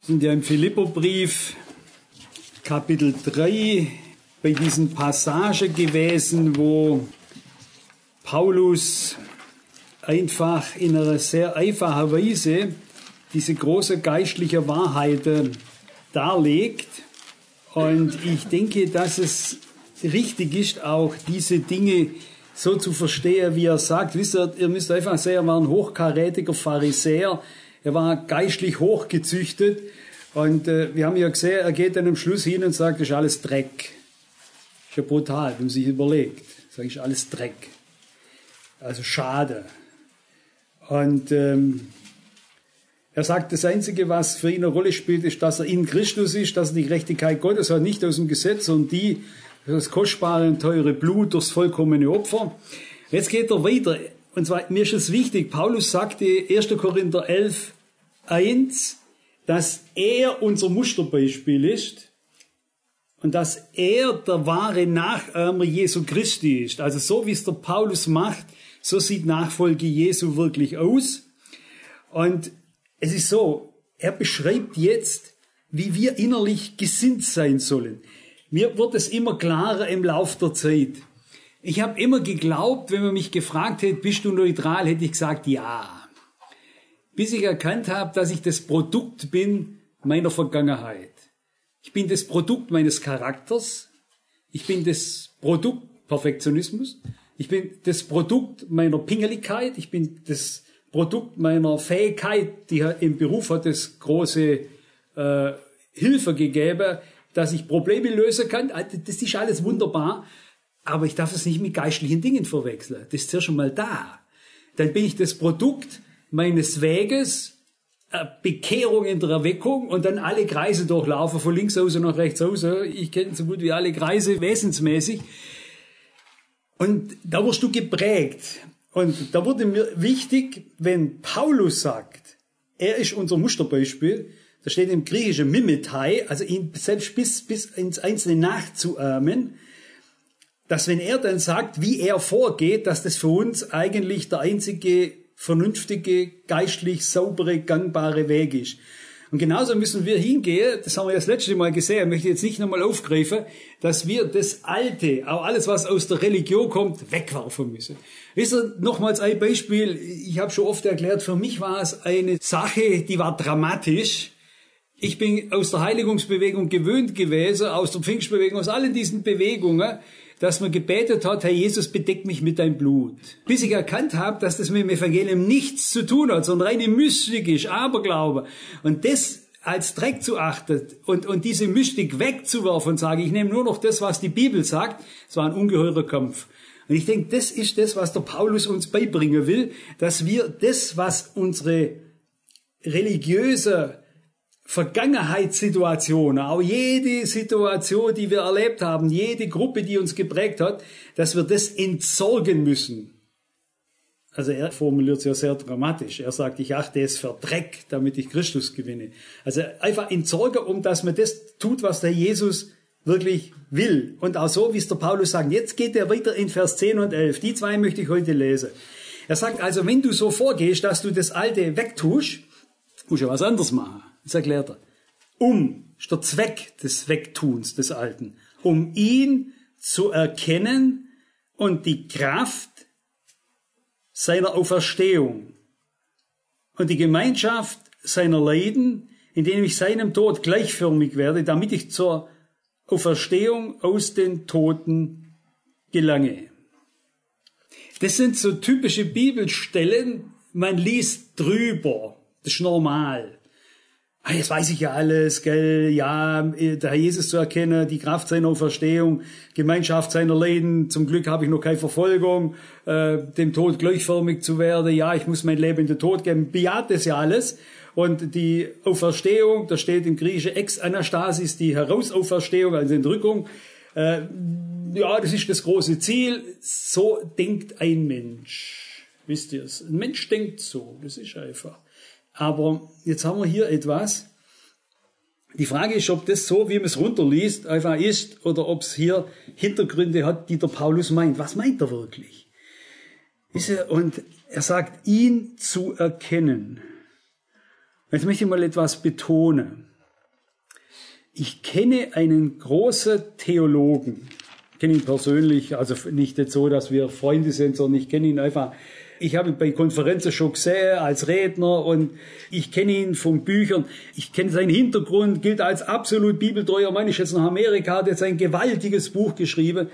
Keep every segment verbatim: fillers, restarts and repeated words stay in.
sind ja im Philipperbrief Kapitel drei bei diesen Passage gewesen, wo Paulus einfach in einer sehr einfachen Weise diese große geistliche Wahrheit darlegt. Und ich denke, dass es richtig ist, auch diese Dinge so zu verstehen, wie er sagt. Wisst ihr, ihr müsst einfach sehen, er war ein hochkarätiger Pharisäer. Er war geistlich hochgezüchtet. Und äh, wir haben ja gesehen, er geht dann am Schluss hin und sagt, das ist alles Dreck. Das ist ja brutal, wenn man sich überlegt. Das ist alles Dreck. Also schade. Und ähm, er sagt, das Einzige, was für ihn eine Rolle spielt, ist, dass er in Christus ist, dass er die Gerechtigkeit Gottes hat, nicht aus dem Gesetz, sondern die, das kostbare und teure Blut durchs vollkommene Opfer. Jetzt geht er weiter. Und zwar, mir ist es wichtig, Paulus sagte erster Korinther elf, eins, dass er unser Musterbeispiel ist und dass er der wahre Nachahmer Jesu Christi ist. Also so wie es der Paulus macht, so sieht Nachfolge Jesu wirklich aus. Und es ist so, er beschreibt jetzt, wie wir innerlich gesinnt sein sollen. Mir wird es immer klarer im Lauf der Zeit. Ich habe immer geglaubt, wenn man mich gefragt hätte, bist du neutral, hätte ich gesagt, ja. Bis ich erkannt habe, dass ich das Produkt bin meiner Vergangenheit. Ich bin das Produkt meines Charakters. Ich bin das Produkt Perfektionismus. Ich bin das Produkt meiner Pingeligkeit. Ich bin das Produkt meiner Fähigkeit, die im Beruf hat es große äh, Hilfe gegeben, dass ich Probleme lösen kann. Das ist alles wunderbar. Aber ich darf es nicht mit geistlichen Dingen verwechseln. Das ist ja schon mal da. Dann bin ich das Produkt meines Weges, Bekehrung in der Erweckung und dann alle Kreise durchlaufen, von links aus und nach rechts aus. Ich kenne so gut wie alle Kreise wesensmäßig. Und da wirst du geprägt. Und da wurde mir wichtig, wenn Paulus sagt, er ist unser Musterbeispiel, da steht im Griechischen Mimetai, also ihn selbst bis, bis ins Einzelne nachzuahmen, dass wenn er dann sagt, wie er vorgeht, dass das für uns eigentlich der einzige vernünftige, geistlich saubere, gangbare Weg ist. Und genauso müssen wir hingehen, das haben wir ja das letzte Mal gesehen, möchte ich jetzt nicht nochmal aufgreifen, dass wir das Alte, auch alles, was aus der Religion kommt, wegwerfen müssen. Wisst ihr, nochmals ein Beispiel, ich habe schon oft erklärt, für mich war es eine Sache, die war dramatisch. Ich bin aus der Heiligungsbewegung gewöhnt gewesen, aus der Pfingstbewegung, aus allen diesen Bewegungen, dass man gebetet hat, Herr Jesus, bedeck mich mit deinem Blut. Bis ich erkannt habe, dass das mit dem Evangelium nichts zu tun hat, sondern reine Mystik ist, Aberglaube. Und das als Dreck zu achten und, und diese Mystik wegzuwerfen und sagen, ich nehme nur noch das, was die Bibel sagt, es war ein ungeheurer Kampf. Und ich denke, das ist das, was der Paulus uns beibringen will, dass wir das, was unsere religiöse Vergangenheitssituationen, auch jede Situation, die wir erlebt haben, jede Gruppe, die uns geprägt hat, dass wir das entsorgen müssen. Also er formuliert es ja sehr dramatisch. Er sagt, ich achte es für Dreck, damit ich Christus gewinne. Also einfach entsorgen, um dass man das tut, was der Jesus wirklich will. Und auch so, wie es der Paulus sagt. Jetzt geht er weiter in Vers zehn und elf. Die zwei möchte ich heute lesen. Er sagt also, wenn du so vorgehst, dass du das Alte wegtust, musst du ja was anderes machen. Das erklärt er. Um, ist der Zweck des Wegtuns des Alten, um ihn zu erkennen und die Kraft seiner Auferstehung und die Gemeinschaft seiner Leiden, indem ich seinem Tod gleichförmig werde, damit ich zur Auferstehung aus den Toten gelange. Das sind so typische Bibelstellen, man liest drüber, das ist normal. Ah, jetzt weiß ich ja alles, gell, ja, der Herr Jesus zu erkennen, die Kraft seiner Auferstehung, Gemeinschaft seiner Leiden, zum Glück habe ich noch keine Verfolgung, äh, dem Tod gleichförmig zu werden, ja, ich muss mein Leben in den Tod geben, bejaht das ja alles. Und die Auferstehung, da steht im Griechischen Ex-Anastasis, die Herausauferstehung, also Entrückung, äh, ja, das ist das große Ziel, so denkt ein Mensch, wisst ihr es, ein Mensch denkt so, das ist einfach. Aber jetzt haben wir hier etwas. Die Frage ist, ob das so, wie man es runterliest, einfach ist, oder ob es hier Hintergründe hat, die der Paulus meint. Was meint er wirklich? Und er sagt, ihn zu erkennen. Jetzt möchte ich mal etwas betonen. Ich kenne einen großen Theologen, ich kenne ihn persönlich, also nicht jetzt so, dass wir Freunde sind, sondern ich kenne ihn einfach. Ich habe ihn bei Konferenzen schon gesehen als Redner und ich kenne ihn von Büchern. Ich kenne seinen Hintergrund, gilt als absolut bibeltreuer Mann, ist jetzt nach Amerika, hat jetzt ein gewaltiges Buch geschrieben.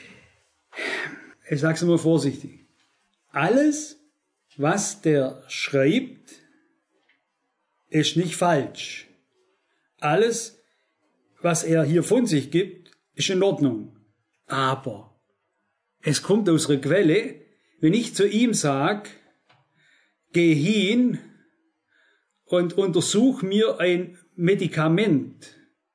Ich sage es mal vorsichtig. Alles, was der schreibt, ist nicht falsch. Alles, was er hier von sich gibt, ist in Ordnung. Aber es kommt aus einer Quelle, wenn ich zu ihm sage, geh hin und untersuch mir ein Medikament,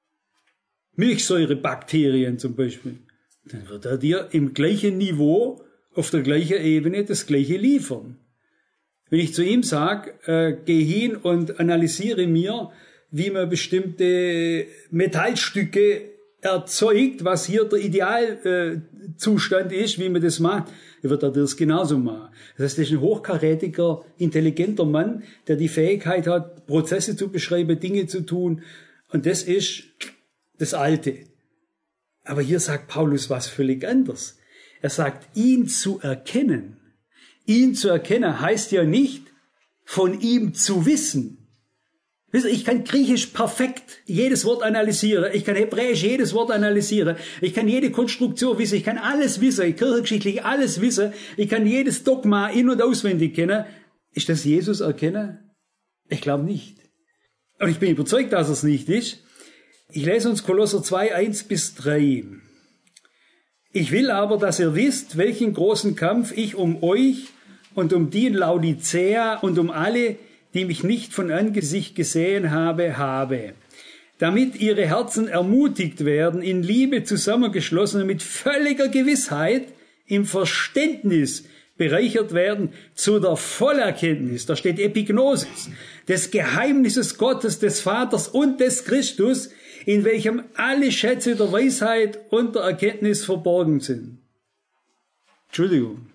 Milchsäurebakterien zum Beispiel, dann wird er dir im gleichen Niveau, auf der gleichen Ebene das gleiche liefern. Wenn ich zu ihm sage, äh, geh hin und analysiere mir, wie man bestimmte Metallstücke erzeugt, was hier der Idealzustand äh, ist, wie man das macht, dann wird er das genauso machen. Das heißt, das ist ein hochkarätiger, intelligenter Mann, der die Fähigkeit hat, Prozesse zu beschreiben, Dinge zu tun. Und das ist das Alte. Aber hier sagt Paulus was völlig anderes. Er sagt, ihn zu erkennen. Ihn zu erkennen heißt ja nicht, von ihm zu wissen. Ich kann Griechisch perfekt jedes Wort analysieren. Ich kann Hebräisch jedes Wort analysieren. Ich kann jede Konstruktion wissen. Ich kann alles wissen. Kirchengeschichtlich alles wissen. Ich kann jedes Dogma in- und auswendig kennen. Ist das Jesus erkennen? Ich glaube nicht. Und ich bin überzeugt, dass es nicht ist. Ich lese uns Kolosser zwei, eins bis drei. Ich will aber, dass ihr wisst, welchen großen Kampf ich um euch und um die in Laodicea und um alle, die mich nicht von Angesicht gesehen habe, habe, damit ihre Herzen ermutigt werden, in Liebe zusammengeschlossen und mit völliger Gewissheit im Verständnis bereichert werden zu der Vollerkenntnis, da steht Epignosis, des Geheimnisses Gottes, des Vaters und des Christus, in welchem alle Schätze der Weisheit und der Erkenntnis verborgen sind. Entschuldigung.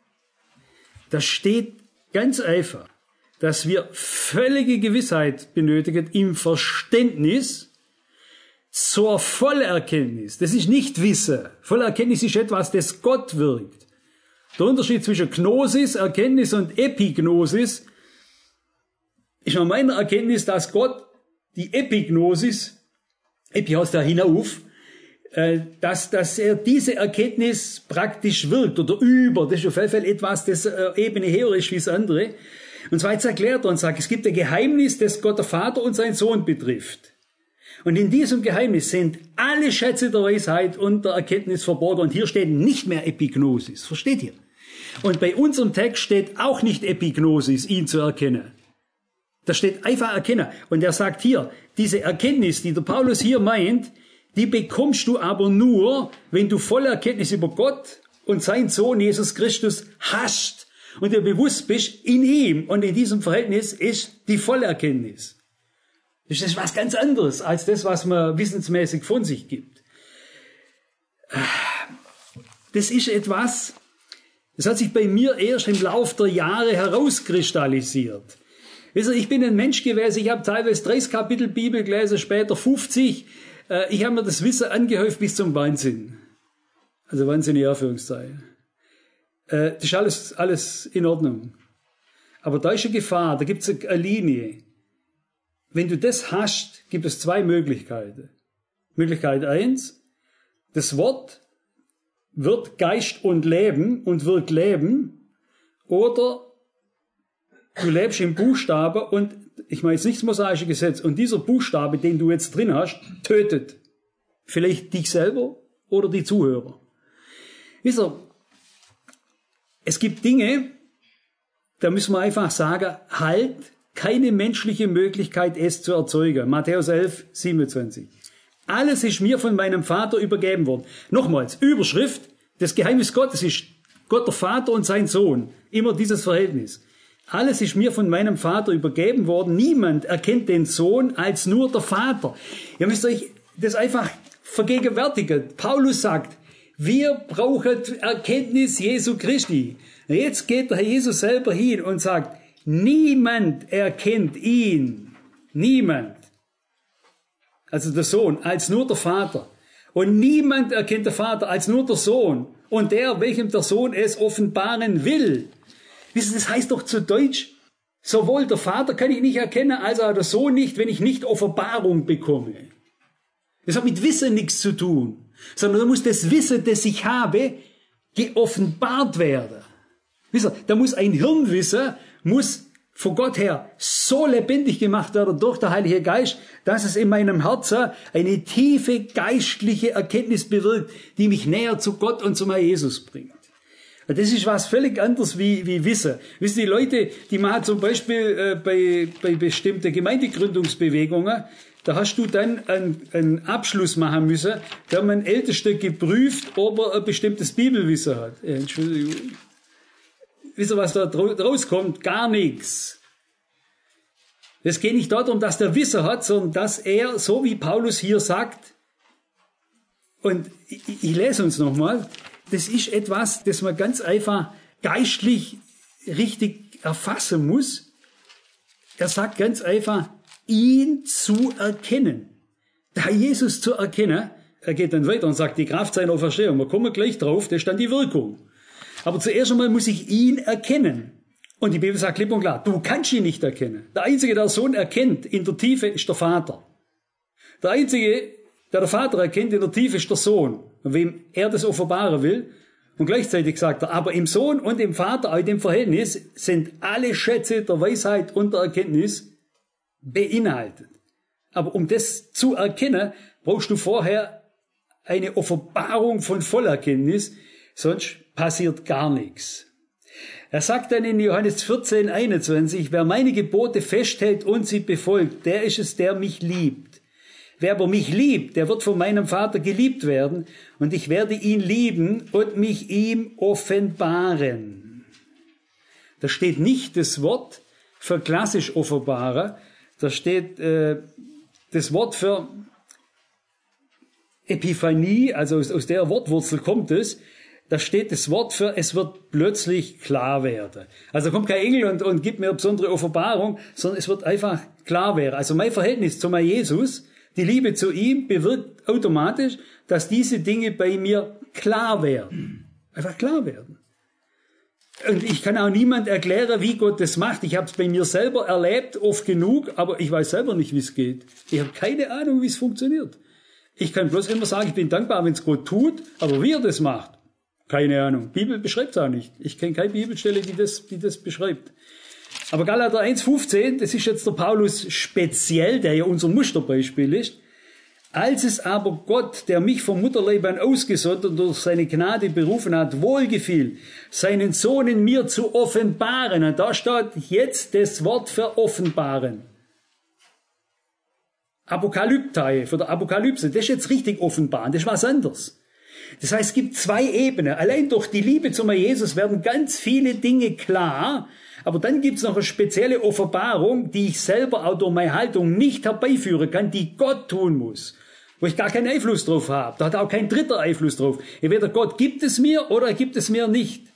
Das steht ganz einfach, dass wir völlige Gewissheit benötigen im Verständnis zur Vollerkenntnis. Das ist nicht Wissen. Vollerkenntnis ist etwas, das Gott wirkt. Der Unterschied zwischen Gnosis, Erkenntnis und Epignosis ist nach meiner Erkenntnis, dass Gott die Epignosis, Epi heißt da hinauf, dass, dass er diese Erkenntnis praktisch wirkt oder über. Das ist auf jeden Fall etwas, das Ebene höher ist wie das andere. Und zwar jetzt erklärt er und sagt, es gibt ein Geheimnis, das Gott der Vater und sein Sohn betrifft. Und in diesem Geheimnis sind alle Schätze der Weisheit und der Erkenntnis verborgen. Und hier steht nicht mehr Epignosis. Versteht ihr? Und bei unserem Text steht auch nicht Epignosis, ihn zu erkennen. Da steht einfach erkennen. Und er sagt hier, diese Erkenntnis, die der Paulus hier meint, die bekommst du aber nur, wenn du volle Erkenntnis über Gott und seinen Sohn Jesus Christus hast. Und dir bewusst bist, in ihm und in diesem Verhältnis ist die Vollerkenntnis. Das ist was ganz anderes als das, was man wissensmäßig von sich gibt. Das ist etwas, das hat sich bei mir erst im Lauf der Jahre herauskristallisiert. Wisst ihr, ich bin ein Mensch gewesen, ich habe teilweise dreißig Kapitel Bibel gelesen, später fünfzig. Ich habe mir das Wissen angehäuft bis zum Wahnsinn. Also Wahnsinn in Anführungszeichen. Das ist alles, alles in Ordnung. Aber da ist eine Gefahr, da gibt es eine Linie. Wenn du das hast, gibt es zwei Möglichkeiten. Möglichkeit eins, das Wort wird Geist und Leben und wirkt Leben, oder du lebst im Buchstabe und, ich meine jetzt nicht das mosaische Gesetz, und dieser Buchstabe, den du jetzt drin hast, tötet vielleicht dich selber oder die Zuhörer. Wisst ihr, es gibt Dinge, da müssen wir einfach sagen, halt, keine menschliche Möglichkeit, es zu erzeugen. Matthäus elf, siebenundzwanzig. Alles ist mir von meinem Vater übergeben worden. Nochmals, Überschrift, das Geheimnis Gottes ist Gott der Vater und sein Sohn. Immer dieses Verhältnis. Alles ist mir von meinem Vater übergeben worden. Niemand erkennt den Sohn als nur der Vater. Ihr müsst euch das einfach vergegenwärtigen. Paulus sagt, wir brauchen Erkenntnis Jesu Christi. Jetzt geht der Herr Jesus selber hin und sagt, niemand erkennt ihn. Niemand. also der Sohn, als nur der Vater. Und niemand erkennt den Vater als nur der Sohn. Und der, welchem der Sohn es offenbaren will. Wissen Sie, das heißt doch zu Deutsch, sowohl der Vater kann ich nicht erkennen, als auch der Sohn nicht, wenn ich nicht Offenbarung bekomme. Das hat mit Wissen nichts zu tun, sondern da muss das Wissen, das ich habe, geoffenbart werden. Wisst ihr, da muss ein Hirnwissen, muss von Gott her so lebendig gemacht werden durch den Heiligen Geist, dass es in meinem Herzen eine tiefe geistliche Erkenntnis bewirkt, die mich näher zu Gott und zu meinem Jesus bringt. Das ist was völlig anderes wie, wie Wissen. Wissen die Leute, die machen zum Beispiel äh, bei, bei bestimmten Gemeindegründungsbewegungen, da hast du dann einen, einen Abschluss machen müssen, da haben einen Ältesten geprüft, ob er ein bestimmtes Bibelwissen hat. Äh, Entschuldigung. Wisst ihr, was da rauskommt? Gar nichts. Es geht nicht darum, dass der Wissen hat, sondern dass er, so wie Paulus hier sagt, und ich, ich lese uns nochmal, das ist etwas, das man ganz einfach geistlich richtig erfassen muss. Er sagt ganz einfach, ihn zu erkennen. Da Jesus zu erkennen, er geht dann weiter und sagt, die Kraft seiner Auferstehung, wir kommen gleich drauf, das ist dann die Wirkung. Aber zuerst einmal muss ich ihn erkennen. Und die Bibel sagt klipp und klar, du kannst ihn nicht erkennen. Der Einzige, der den Sohn erkennt in der Tiefe, ist der Vater. Der Einzige, der den Vater erkennt in der Tiefe, ist der Sohn. Und wem er das offenbaren will. Und gleichzeitig sagt er, aber im Sohn und im Vater, auch in dem Verhältnis, sind alle Schätze der Weisheit und der Erkenntnis beinhaltet. Aber um das zu erkennen, brauchst du vorher eine Offenbarung von Vollerkenntnis, sonst passiert gar nichts. Er sagt dann in Johannes vierzehn, einundzwanzig, wer meine Gebote festhält und sie befolgt, der ist es, der mich liebt. Wer aber mich liebt, der wird von meinem Vater geliebt werden, und ich werde ihn lieben und mich ihm offenbaren. Da steht nicht das Wort für klassisch offenbaren, da steht äh, das Wort für Epiphanie, also aus, aus der Wortwurzel kommt es. Da steht das Wort für, es wird plötzlich klar werden. Also da kommt kein Engel und, und gibt mir eine besondere Offenbarung, sondern es wird einfach klar werden. Also mein Verhältnis zu meinem Jesus, die Liebe zu ihm, bewirkt automatisch, dass diese Dinge bei mir klar werden. Einfach klar werden. Und ich kann auch niemand erklären, wie Gott das macht. Ich habe es bei mir selber erlebt, oft genug, aber ich weiß selber nicht, wie es geht. Ich habe keine Ahnung, wie es funktioniert. Ich kann bloß immer sagen, ich bin dankbar, wenn es Gott tut, aber wie er das macht, keine Ahnung. Die Bibel beschreibt es auch nicht. Ich kenne keine Bibelstelle, die das, die das beschreibt. Aber Galater eins fünfzehn, das ist jetzt der Paulus speziell, der ja unser Musterbeispiel ist. Als es aber Gott, der mich vom Mutterleib an ausgesondert und durch seine Gnade berufen hat, wohlgefiel, seinen Sohn in mir zu offenbaren. Und da steht jetzt das Wort für offenbaren. Apokalyptai, für die Apokalypse. Das ist jetzt richtig offenbaren, das ist was anderes. Das heißt, es gibt zwei Ebenen. Allein durch die Liebe zu Jesus werden ganz viele Dinge klar, aber dann gibt es noch eine spezielle Offenbarung, die ich selber auch durch meine Haltung nicht herbeiführen kann, die Gott tun muss, wo ich gar keinen Einfluss drauf habe. Da hat auch kein dritter Einfluss drauf. Entweder Gott gibt es mir oder er gibt es mir nicht.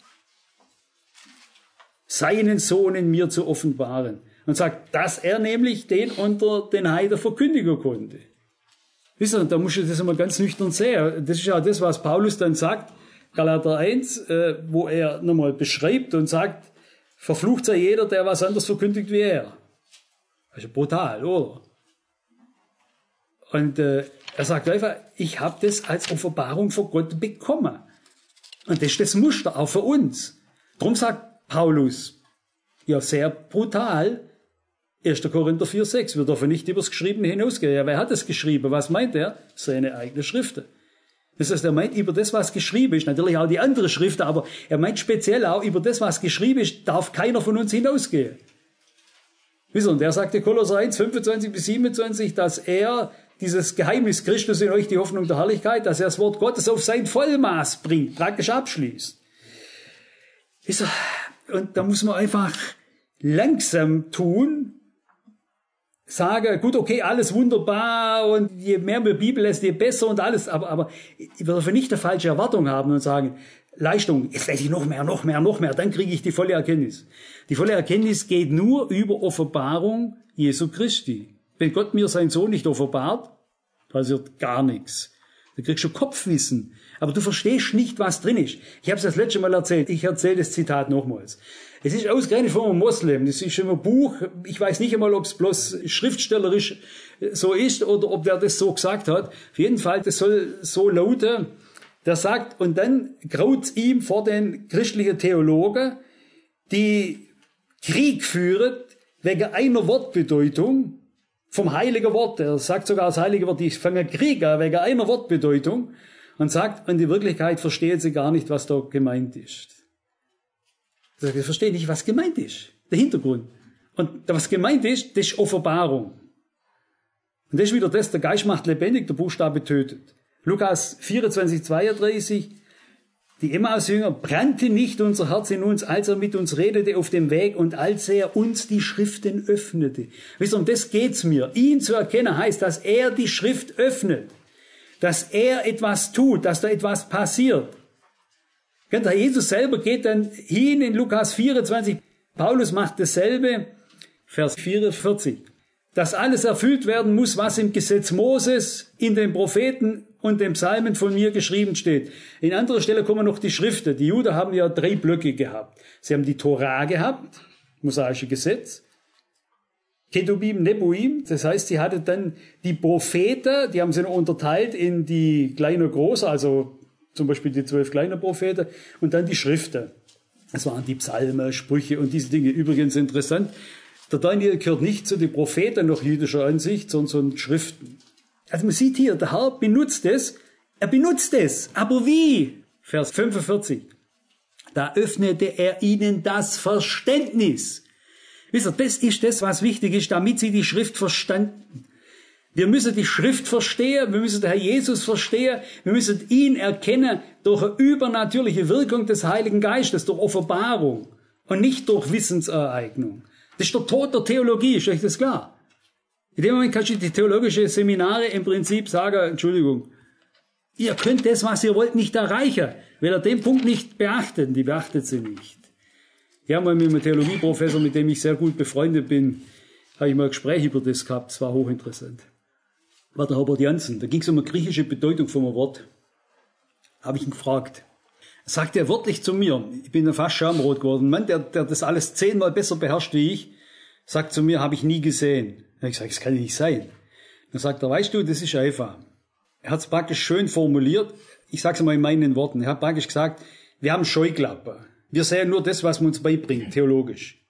Seinen Sohn in mir zu offenbaren. Und sagt, dass er nämlich den unter den Heiden verkündigen konnte. Wisst ihr, da muss ich das immer ganz nüchtern sehen. Das ist ja das, was Paulus dann sagt, Galater eins, äh, wo er nochmal beschreibt und sagt, verflucht sei jeder, der was anderes verkündigt wie er. Also brutal, oder? Und äh, er sagt einfach, ich habe das als Offenbarung von Gott bekommen. Und das ist das Muster auch für uns. Darum sagt Paulus, ja sehr brutal, erster Korinther vier sechs, wir dürfen nicht übers Geschriebene hinausgehen. Ja, wer hat es geschrieben? Was meint er? Seine eigene Schriften. Das heißt, er meint über das, was geschrieben ist, natürlich auch die andere Schriften, aber er meint speziell auch über das, was geschrieben ist, darf keiner von uns hinausgehen. Wisst ihr, und er sagte Kolosser eins, fünfundzwanzig bis siebenundzwanzig, dass er dieses Geheimnis Christus in euch, die Hoffnung der Herrlichkeit, dass er das Wort Gottes auf sein Vollmaß bringt, praktisch abschließt. Wisst ihr, und da muss man einfach langsam tun, sagen, gut, okay, alles wunderbar und je mehr man Bibel lässt, je besser und alles, aber, aber ich würde nicht eine falsche Erwartung haben und sagen, Leistung, jetzt lese ich noch mehr, noch mehr, noch mehr, dann kriege ich die volle Erkenntnis. Die volle Erkenntnis geht nur über Offenbarung Jesu Christi. Wenn Gott mir seinen Sohn nicht offenbart, passiert gar nichts. Du kriegst schon Kopfwissen, aber du verstehst nicht, was drin ist. Ich habe es das letzte Mal erzählt, ich erzähle das Zitat nochmals. Es ist ausgerechnet von einem Moslem, das ist schon ein Buch, ich weiß nicht einmal, ob es bloß schriftstellerisch so ist oder ob der das so gesagt hat. Auf jeden Fall, das soll so lauten, der sagt, und dann graut's ihm vor den christlichen Theologen, die Krieg führen wegen einer Wortbedeutung vom heiligen Wort. Er sagt sogar das heilige Wort, die fangen Krieg an wegen einer Wortbedeutung und sagt, in der Wirklichkeit verstehen sie gar nicht, was da gemeint ist. Er sagt, ich verstehe nicht, was gemeint ist. Der Hintergrund. Und was gemeint ist, das ist Offenbarung. Und das ist wieder das, der Geist macht lebendig, der Buchstabe tötet. Lukas vierundzwanzig, zweiunddreißig, die Emmaus-Jünger, brannte nicht unser Herz in uns, als er mit uns redete auf dem Weg und als er uns die Schriften öffnete. Wisst ihr, um das geht's mir. Ihn zu erkennen heißt, dass er die Schrift öffnet, dass er etwas tut, dass da etwas passiert. Der Herr Jesus selber geht dann hin in Lukas vierundzwanzig, Paulus macht dasselbe, Vers vierundvierzig. Dass alles erfüllt werden muss, was im Gesetz Moses, in den Propheten und den Psalmen von mir geschrieben steht. In anderer Stelle kommen noch die Schriften. Die Juden haben ja drei Blöcke gehabt. Sie haben die Torah gehabt, mosaische Gesetz, Ketubim, Nebuim, das heißt, sie hatten dann die Propheten, die haben sie noch unterteilt in die kleinen großen, also zum Beispiel die zwölf kleinen Propheten, und dann die Schriften. Das waren die Psalmen, Sprüche und diese Dinge. Übrigens interessant, der Daniel gehört nicht zu den Propheten nach jüdischer Ansicht, sondern zu den Schriften. Also man sieht hier, der Herr benutzt es, er benutzt es, aber wie? Vers fünfundvierzig. Da öffnete er ihnen das Verständnis. Wisst ihr, das ist das, was wichtig ist, damit sie die Schrift verstanden. Wir müssen die Schrift verstehen, wir müssen den Herr Jesus verstehen, wir müssen ihn erkennen durch eine übernatürliche Wirkung des Heiligen Geistes, durch Offenbarung und nicht durch Wissensereignung. Das ist der Tod der Theologie, ist euch das klar? In dem Moment kannst du die theologischen Seminare im Prinzip sagen, Entschuldigung, ihr könnt das, was ihr wollt, nicht erreichen, weil ihr den Punkt nicht beachtet, die beachtet sie nicht. Ich habe mal mit einem Theologieprofessor, mit dem ich sehr gut befreundet bin, habe ich mal ein Gespräch über das gehabt, das war hochinteressant. War der Herbert Janssen, da ging es um eine griechische Bedeutung vom Wort. Habe ich ihn gefragt. Sagt er wörtlich zu mir, ich bin fast schamrot geworden, ein Mann, der, der das alles zehnmal besser beherrscht wie ich, sagt zu mir, habe ich nie gesehen. Da habe ich gesagt, das kann nicht sein. Dann sagt er, weißt du, das ist einfach. Er hat es praktisch schön formuliert, ich sage es mal in meinen Worten, er hat praktisch gesagt, wir haben Scheuklappen. Wir sehen nur das, was man uns beibringt, theologisch.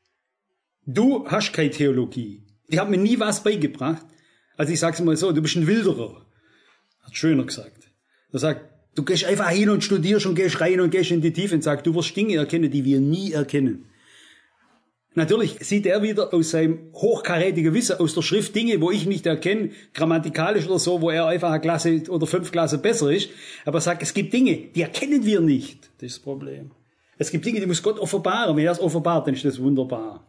Du hast keine Theologie. Die hat mir nie was beigebracht. Also ich sage es mal so, du bist ein Wilderer. Hat schöner gesagt. Er sagt, du gehst einfach hin und studierst und gehst rein und gehst in die Tiefe und sagst, du wirst Dinge erkennen, die wir nie erkennen. Natürlich sieht er wieder aus seinem hochkarätigen Wissen aus der Schrift Dinge, wo ich nicht erkenne, grammatikalisch oder so, wo er einfach eine Klasse oder fünf Klasse besser ist. Aber er sagt, es gibt Dinge, die erkennen wir nicht. Das ist das Problem. Es gibt Dinge, die muss Gott offenbaren. Wenn er es offenbart, dann ist das wunderbar.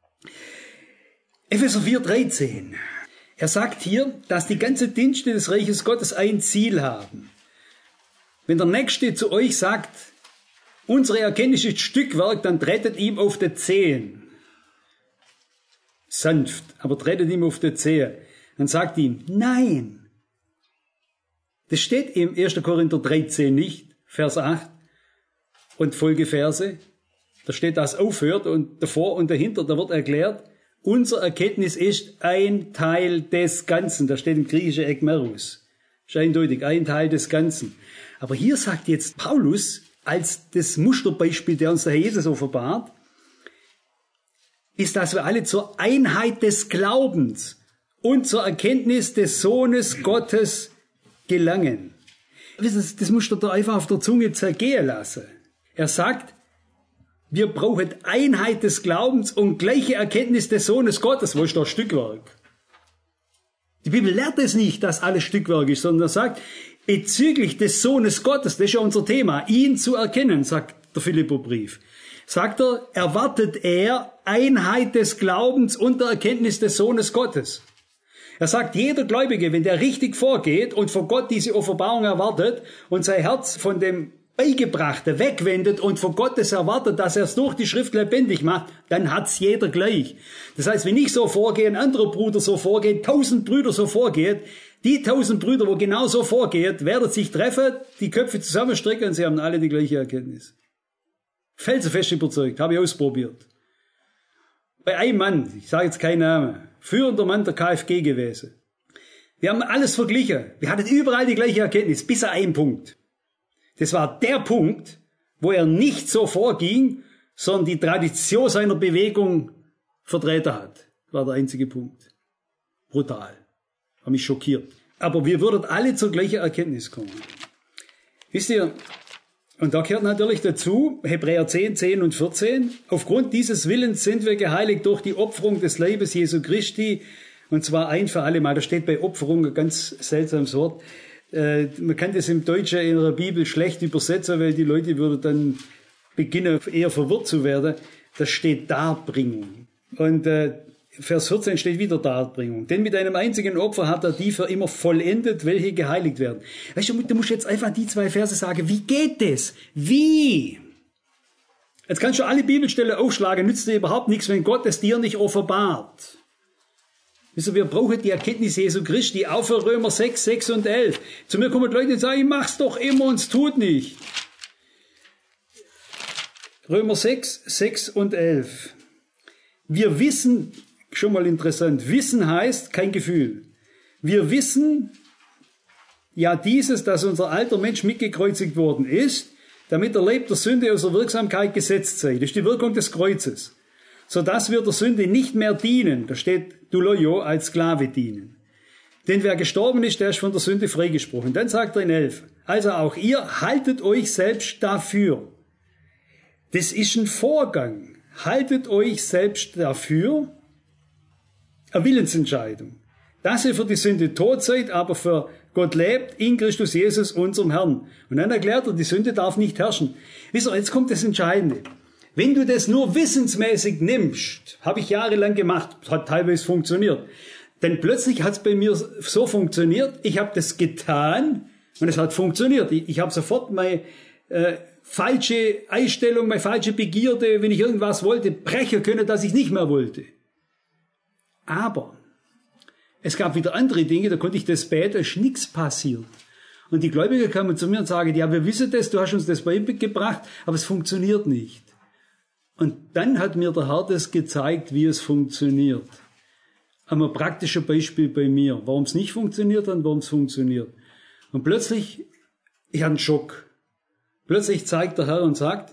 Epheser vier, dreizehn. Er sagt hier, dass die ganzen Dienste des Reiches Gottes ein Ziel haben. Wenn der Nächste zu euch sagt, unsere Erkenntnis ist Stückwerk, dann tretet ihm auf die Zehen. Sanft, aber tretet ihm auf die Zehen. Dann sagt ihm, nein. Das steht im ersten Korinther dreizehn nicht, Vers acht und Folgeverse. Da steht, dass aufhört und davor und dahinter, da wird erklärt, unsere Erkenntnis ist ein Teil des Ganzen. Da steht im griechischen Ekmeros. Ist eindeutig, ein Teil des Ganzen. Aber hier sagt jetzt Paulus, als das Musterbeispiel, der uns der Herr Jesus offenbart, ist, dass wir alle zur Einheit des Glaubens und zur Erkenntnis des Sohnes Gottes gelangen. Das musst du da einfach auf der Zunge zergehen lassen. Er sagt, wir brauchen Einheit des Glaubens und gleiche Erkenntnis des Sohnes Gottes. Wo ist das Stückwerk? Die Bibel lehrt es nicht, dass alles Stückwerk ist, sondern er sagt, bezüglich des Sohnes Gottes, das ist ja unser Thema, ihn zu erkennen, sagt der Philipperbrief, sagt er, erwartet er Einheit des Glaubens und der Erkenntnis des Sohnes Gottes. Er sagt, jeder Gläubige, wenn der richtig vorgeht und von Gott diese Offenbarung erwartet und sein Herz von dem Beigebrachte wegwendet und von Gottes erwartet, dass er es durch die Schrift lebendig macht, dann hat's jeder gleich. Das heißt, wenn ich so vorgehe, ein anderer Bruder so vorgeht, tausend Brüder so vorgeht, die tausend Brüder, wo genau so vorgeht, werden sich treffen, die Köpfe zusammenstrecken und sie haben alle die gleiche Erkenntnis. Felsenfest überzeugt, habe ich ausprobiert. Bei einem Mann, ich sage jetzt keinen Namen, führender Mann der K F G gewesen. Wir haben alles verglichen. Wir hatten überall die gleiche Erkenntnis, bis an einen Punkt. Das war der Punkt, wo er nicht so vorging, sondern die Tradition seiner Bewegung vertreten hat. Das war der einzige Punkt. Brutal. Hat mich schockiert. Aber wir würden alle zur gleichen Erkenntnis kommen. Wisst ihr, und da gehört natürlich dazu, Hebräer zehn, zehn und vierzehn, aufgrund dieses Willens sind wir geheiligt durch die Opferung des Leibes Jesu Christi, und zwar ein für alle Mal. Da steht bei Opferung ein ganz seltsames Wort. Äh, man kann das im Deutschen in der Bibel schlecht übersetzen, weil die Leute würden dann beginnen, eher verwirrt zu werden. Das steht Darbringung. Und äh, Vers vierzehn steht wieder Darbringung. Denn mit einem einzigen Opfer hat er die für immer vollendet, welche geheiligt werden. Weißt du, du musst jetzt einfach die zwei Verse sagen. Wie geht das? Wie? Jetzt kannst du alle Bibelstellen aufschlagen, nützt dir überhaupt nichts, wenn Gott es dir nicht offenbart. Wisst ihr, wir brauchen die Erkenntnis Jesu Christi, auch für Römer sechs, sechs und elf. Zu mir kommen Leute und sagen, ich mach's doch immer und es tut nicht. Römer sechs, sechs und elf. Wir wissen, schon mal interessant, Wissen heißt kein Gefühl. Wir wissen ja dieses, dass unser alter Mensch mitgekreuzigt worden ist, damit der Leib der Sünde aus der Wirksamkeit gesetzt sei. Das ist die Wirkung des Kreuzes. Sodass wir der Sünde nicht mehr dienen, da steht Douloio, als Sklave dienen. Denn wer gestorben ist, der ist von der Sünde freigesprochen. Dann sagt er in elf, also auch ihr haltet euch selbst dafür. Das ist ein Vorgang. Haltet euch selbst dafür, eine Willensentscheidung, dass ihr für die Sünde tot seid, aber für Gott lebt in Christus Jesus, unserem Herrn. Und dann erklärt er, die Sünde darf nicht herrschen. Wisst ihr, jetzt kommt das Entscheidende. Wenn du das nur wissensmäßig nimmst, habe ich jahrelang gemacht, hat teilweise funktioniert, denn plötzlich hat es bei mir so funktioniert, ich habe das getan und es hat funktioniert. Ich, ich habe sofort meine äh, falsche Einstellung, meine falsche Begierde, wenn ich irgendwas wollte, brechen können, dass ich nicht mehr wollte. Aber es gab wieder andere Dinge, da konnte ich das beten, ist nichts passiert. Und die Gläubiger kamen zu mir und sagen, ja, wir wissen das, du hast uns das beigebracht, aber es funktioniert nicht. Und dann hat mir der Herr das gezeigt, wie es funktioniert. Ein praktisches Beispiel bei mir, warum es nicht funktioniert und warum es funktioniert. Und plötzlich, ich hatte einen Schock. Plötzlich zeigt der Herr und sagt,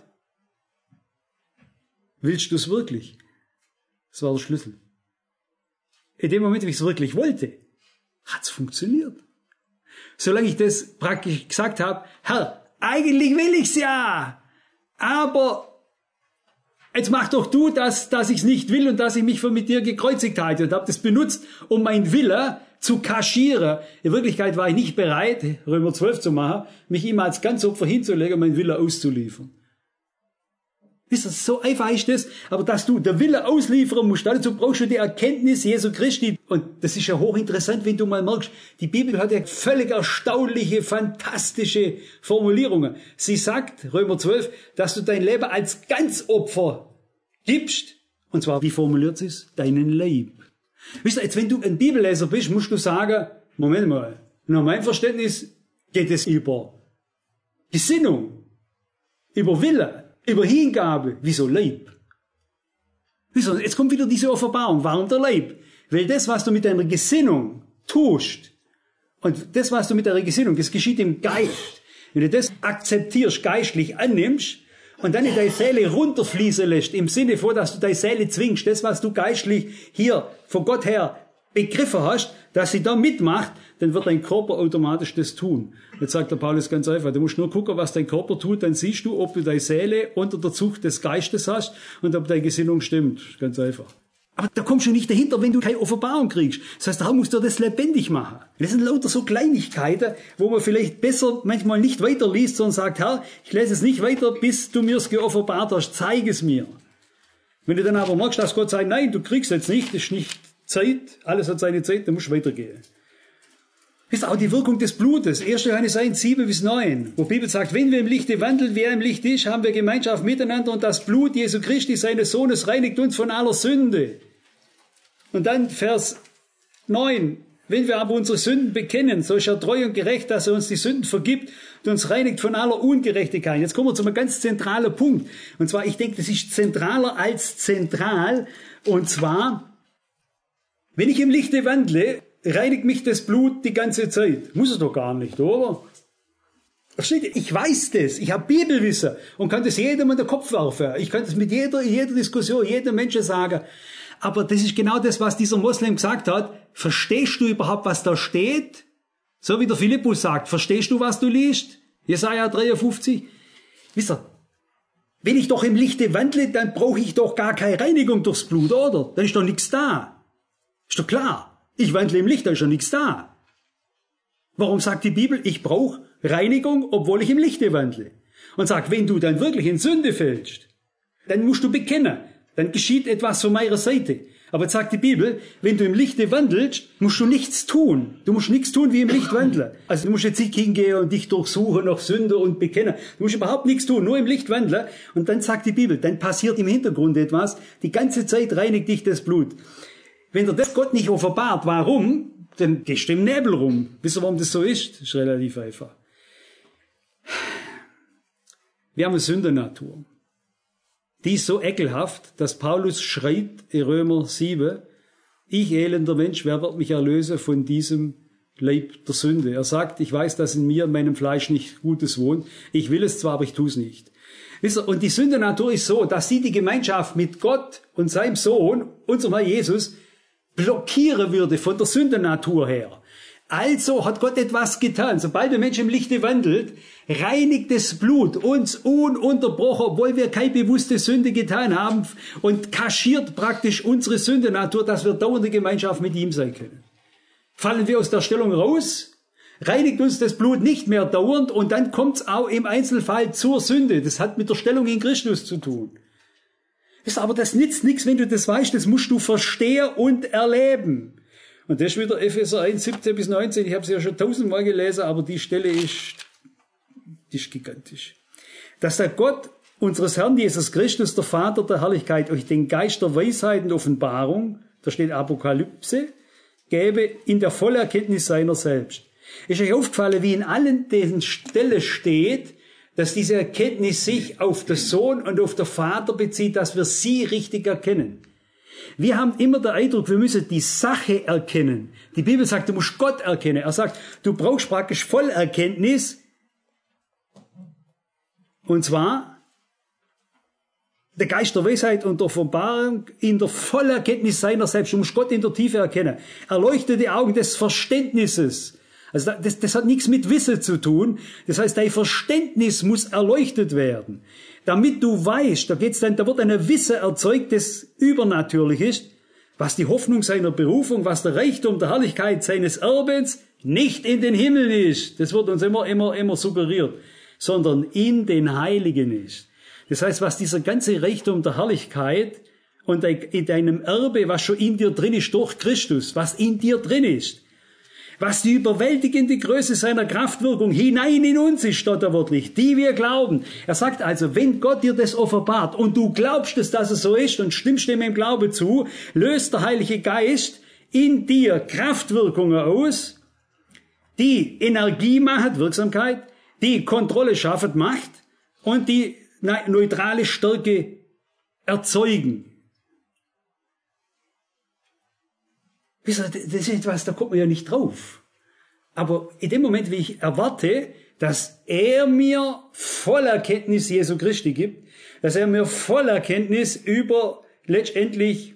willst du es wirklich? Das war der Schlüssel. In dem Moment, wie ich es wirklich wollte, hat es funktioniert. Solange ich das praktisch gesagt habe, Herr, eigentlich will ich's ja, aber jetzt mach doch du das, dass ich es nicht will und dass ich mich für mit dir gekreuzigt halte, und habe das benutzt, um mein Wille zu kaschieren. In Wirklichkeit war ich nicht bereit, Römer zwölf zu machen, mich ihm als Ganzopfer hinzulegen und mein Wille auszuliefern. Wisst ihr, so einfach ist das, aber dass du der Wille ausliefern musst, dazu brauchst du die Erkenntnis Jesu Christi. Und das ist ja hochinteressant, wenn du mal merkst, die Bibel hat ja völlig erstaunliche, fantastische Formulierungen. Sie sagt, Römer zwölf, dass du dein Leben als Ganzopfer gibst. Und zwar, wie formuliert sie es? Deinen Leib. Wisst ihr, jetzt wenn du ein Bibelleser bist, musst du sagen, Moment mal, nach meinem Verständnis geht es über Gesinnung, über Wille, über Hingabe. Wieso Leib? Wieso? Jetzt kommt wieder diese Offenbarung. Warum der Leib? Weil das, was du mit deiner Gesinnung tust, und das, was du mit deiner Gesinnung, das geschieht im Geist. Wenn du das akzeptierst, geistlich annimmst, und dann in deine Seele runterfließen lässt, im Sinne von, dass du deine Seele zwingst, das, was du geistlich hier von Gott her begriffen hast, dass sie da mitmacht, dann wird dein Körper automatisch das tun. Jetzt sagt der Paulus ganz einfach, du musst nur gucken, was dein Körper tut, dann siehst du, ob du deine Seele unter der Zucht des Geistes hast und ob deine Gesinnung stimmt. Ganz einfach. Aber da kommst du nicht dahinter, wenn du keine Offenbarung kriegst. Das heißt, da musst du das lebendig machen. Das sind lauter so Kleinigkeiten, wo man vielleicht besser manchmal nicht weiterliest, sondern sagt, Herr, ich lese es nicht weiter, bis du mir es geoffenbart hast, zeig es mir. Wenn du dann aber merkst, dass Gott sagt, nein, du kriegst jetzt nicht, das ist nicht Zeit, alles hat seine Zeit, dann musst du weitergehen. Ist auch die Wirkung des Blutes. erster Johannes eins, sieben bis neun, wo die Bibel sagt, wenn wir im Lichte wandeln, wer im Licht ist, haben wir Gemeinschaft miteinander und das Blut Jesu Christi, seines Sohnes, reinigt uns von aller Sünde. Und dann Vers neun, wenn wir aber unsere Sünden bekennen, so ist er treu und gerecht, dass er uns die Sünden vergibt und uns reinigt von aller Ungerechtigkeit. Jetzt kommen wir zu einem ganz zentralen Punkt. Und zwar, ich denke, das ist zentraler als zentral. Und zwar, wenn ich im Lichte wandle, reinigt mich das Blut die ganze Zeit. Muss es doch gar nicht, oder? Versteht ihr? Ich weiß das. Ich habe Bibelwissen und kann das jedem in den Kopf werfen. Ich kann das mit jeder, jeder Diskussion, jedem Menschen sagen. Aber das ist genau das, was dieser Moslem gesagt hat. Verstehst du überhaupt, was da steht? So wie der Philippus sagt, verstehst du, was du liest? Jesaja dreiundfünfzig. Wisst ihr, wenn ich doch im Lichte wandle, dann brauche ich doch gar keine Reinigung durchs Blut, oder? Dann ist doch nichts da. Ist doch klar. Ich wandle im Licht, da ist schon nichts da. Warum sagt die Bibel, ich brauche Reinigung, obwohl ich im Lichte wandle? Und sagt, wenn du dann wirklich in Sünde fällst, dann musst du bekennen. Dann geschieht etwas von meiner Seite. Aber jetzt sagt die Bibel, wenn du im Lichte wandelst, musst du nichts tun. Du musst nichts tun wie im Licht wandeln. Also du musst jetzt nicht hingehen und dich durchsuchen nach Sünde und bekennen. Du musst überhaupt nichts tun, nur im Licht wandeln. Und dann sagt die Bibel, dann passiert im Hintergrund etwas. Die ganze Zeit reinigt dich das Blut. Wenn dir das Gott nicht offenbart, warum, dann gehst du im Nebel rum. Wisst ihr, warum das so ist? Das ist relativ einfach. Wir haben eine Sündennatur. Die ist so ekelhaft, dass Paulus schreit in Römer sieben, ich elender Mensch, wer wird mich erlösen von diesem Leib der Sünde? Er sagt, ich weiß, dass in mir, in meinem Fleisch nicht Gutes wohnt. Ich will es zwar, aber ich tue es nicht. Wisst ihr, und die Sündennatur ist so, dass sie die Gemeinschaft mit Gott und seinem Sohn, unserem Herr Jesus, blockieren würde von der Sündennatur her. Also hat Gott etwas getan. Sobald der Mensch im Lichte wandelt, reinigt das Blut uns ununterbrochen, obwohl wir keine bewusste Sünde getan haben, und kaschiert praktisch unsere Sündennatur, dass wir dauernde Gemeinschaft mit ihm sein können. Fallen wir aus der Stellung raus, reinigt uns das Blut nicht mehr dauernd, und dann kommt es auch im Einzelfall zur Sünde. Das hat mit der Stellung in Christus zu tun. Aber das nützt nichts, wenn du das weißt, das musst du verstehen und erleben. Und das ist wieder Epheser eins, siebzehn bis neunzehn, ich habe es ja schon tausendmal gelesen, aber die Stelle ist, die ist gigantisch. Dass der Gott unseres Herrn Jesus Christus, der Vater der Herrlichkeit, euch den Geist der Weisheit und Offenbarung, da steht Apokalypse, gäbe in der Vollerkenntnis seiner selbst. Ist euch aufgefallen, wie in allen diesen Stellen steht, dass diese Erkenntnis sich auf den Sohn und auf den Vater bezieht, dass wir sie richtig erkennen. Wir haben immer den Eindruck, wir müssen die Sache erkennen. Die Bibel sagt, du musst Gott erkennen. Er sagt, du brauchst praktisch Vollerkenntnis. Und zwar der Geist der Weisheit und der Offenbarung in der Vollerkenntnis seiner selbst. Du musst Gott in der Tiefe erkennen. Erleuchte die Augen des Verständnisses. Also das, das hat nichts mit Wissen zu tun. Das heißt, dein Verständnis muss erleuchtet werden. Damit du weißt, da geht's dann, da wird ein Wissen erzeugt, das übernatürlich ist, was die Hoffnung seiner Berufung, was der Reichtum der Herrlichkeit seines Erbens nicht in den Himmel ist. Das wird uns immer, immer, immer suggeriert, sondern in den Heiligen ist. Das heißt, was dieser ganze Reichtum der Herrlichkeit und in deinem Erbe, was schon in dir drin ist durch Christus, was in dir drin ist, was die überwältigende Größe seiner Kraftwirkung hinein in uns ist, steht da wörtlich, die wir glauben. Er sagt also, wenn Gott dir das offenbart und du glaubst es, dass es so ist und stimmst dem im Glaube zu, löst der Heilige Geist in dir Kraftwirkungen aus, die Energie machen, Wirksamkeit, die Kontrolle schaffen, Macht und die neutrale Stärke erzeugen. Das ist etwas, da kommt man ja nicht drauf. Aber in dem Moment, wie ich erwarte, dass er mir Vollerkenntnis Jesu Christi gibt, dass er mir Vollerkenntnis über letztendlich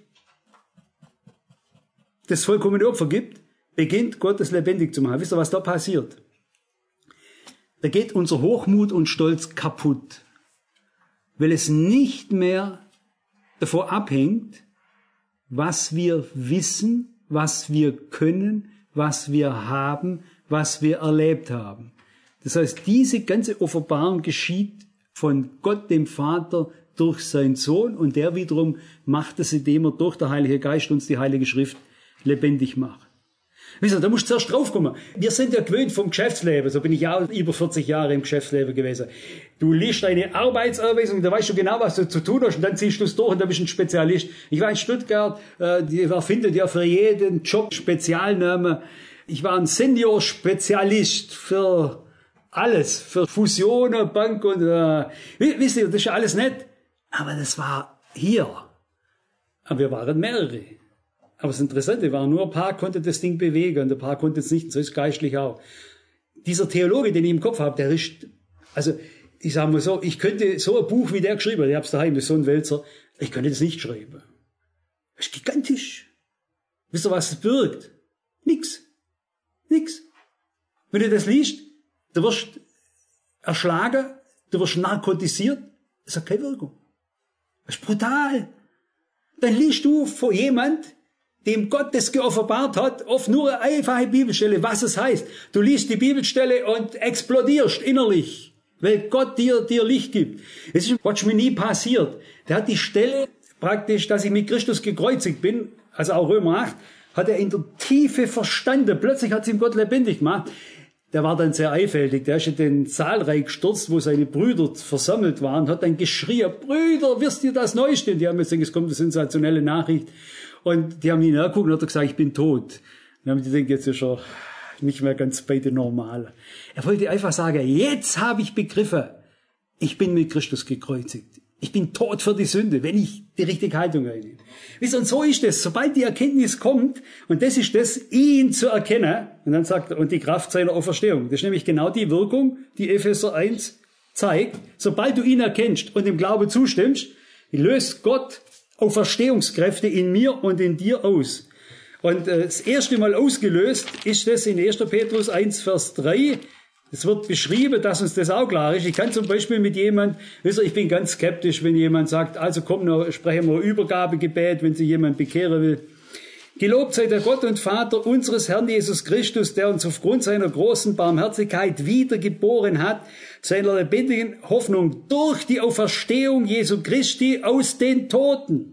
das vollkommene Opfer gibt, beginnt Gott es lebendig zu machen. Wisst ihr, was da passiert? Da geht unser Hochmut und Stolz kaputt, weil es nicht mehr davon abhängt, was wir wissen, was wir können, was wir haben, was wir erlebt haben. Das heißt, diese ganze Offenbarung geschieht von Gott, dem Vater, durch seinen Sohn, und der wiederum macht es, indem er durch den Heiligen Geist uns die Heilige Schrift lebendig macht. Wisst ihr, da musst du zuerst draufkommen. Wir sind ja gewöhnt vom Geschäftsleben, so bin ich auch über vierzig Jahre im Geschäftsleben gewesen. Du liest eine Arbeitsanweisung, da weißt du genau, was du zu tun hast und dann ziehst du es durch und dann bist du ein Spezialist. Ich war in Stuttgart, äh, die erfindet ja für jeden Job Spezialnamen. Ich war ein Senior-Spezialist für alles, für Fusionen, Bank und, äh, wisst ihr, das ist ja alles nett. Aber das war hier. Aber wir waren mehrere. Aber das Interessante war, nur ein paar konnte das Ding bewegen und ein paar konnte es nicht. So ist geistlich auch. Dieser Theologe, den ich im Kopf habe, der ist, also ich sage mal so, ich könnte so ein Buch wie der geschrieben hat, ich habe es daheim, das ist so ein Wälzer, ich könnte das nicht schreiben. Das ist gigantisch. Wisst ihr, was es birgt? Nix. Nix. Wenn du das liest, du wirst erschlagen, du wirst narkotisiert, das hat keine Wirkung. Das ist brutal. Dann liest du von jemand, dem Gott das geoffenbart hat, oft nur eine einfache Bibelstelle, was es heißt. Du liest die Bibelstelle und explodierst innerlich, weil Gott dir, dir Licht gibt. Es ist, was mir nie passiert. Der hat die Stelle praktisch, dass ich mit Christus gekreuzigt bin, also auch Römer acht, hat er in der Tiefe verstanden. Plötzlich hat es ihm Gott lebendig gemacht. Der war dann sehr einfältig. Der ist in den Saal reingestürzt, wo seine Brüder versammelt waren, hat dann geschrien, Brüder, wisst ihr das Neueste? Und die haben jetzt gesagt, es kommt eine sensationelle Nachricht. Und die haben ihn angeguckt und hat gesagt, ich bin tot. Dann haben die gedacht, jetzt ist er nicht mehr ganz bei den Normalen. Er wollte einfach sagen, jetzt habe ich begriffen, ich bin mit Christus gekreuzigt. Ich bin tot für die Sünde, wenn ich die richtige Haltung einnehme. Wisst ihr, und so ist es. Sobald die Erkenntnis kommt, und das ist das, ihn zu erkennen, und dann sagt er, und die Kraft seiner Auferstehung. Das ist nämlich genau die Wirkung, die Epheser eins zeigt. Sobald du ihn erkennst und dem Glauben zustimmst, löst Gott Auferstehungskräfte in mir und in dir aus. Und äh, das erste Mal ausgelöst ist das in erster Petrus eins, Vers drei. Es wird beschrieben, dass uns das auch klar ist. Ich kann zum Beispiel mit jemand, wisst ihr, ich bin ganz skeptisch, wenn jemand sagt, also komm, noch, sprechen wir Übergabegebet, wenn sich jemand bekehren will. Gelobt sei der Gott und Vater unseres Herrn Jesus Christus, der uns aufgrund seiner großen Barmherzigkeit wiedergeboren hat, seiner lebendigen Hoffnung durch die Auferstehung Jesu Christi aus den Toten.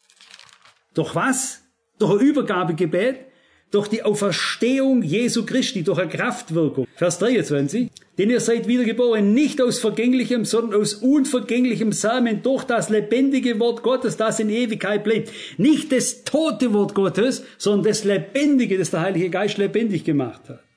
Durch was? Durch ein Übergabegebet? Durch die Auferstehung Jesu Christi, durch eine Kraftwirkung. Vers dreiundzwanzig. Denn ihr seid wiedergeboren, nicht aus vergänglichem, sondern aus unvergänglichem Samen, durch das lebendige Wort Gottes, das in Ewigkeit bleibt. Nicht das tote Wort Gottes, sondern das lebendige, das der Heilige Geist lebendig gemacht hat.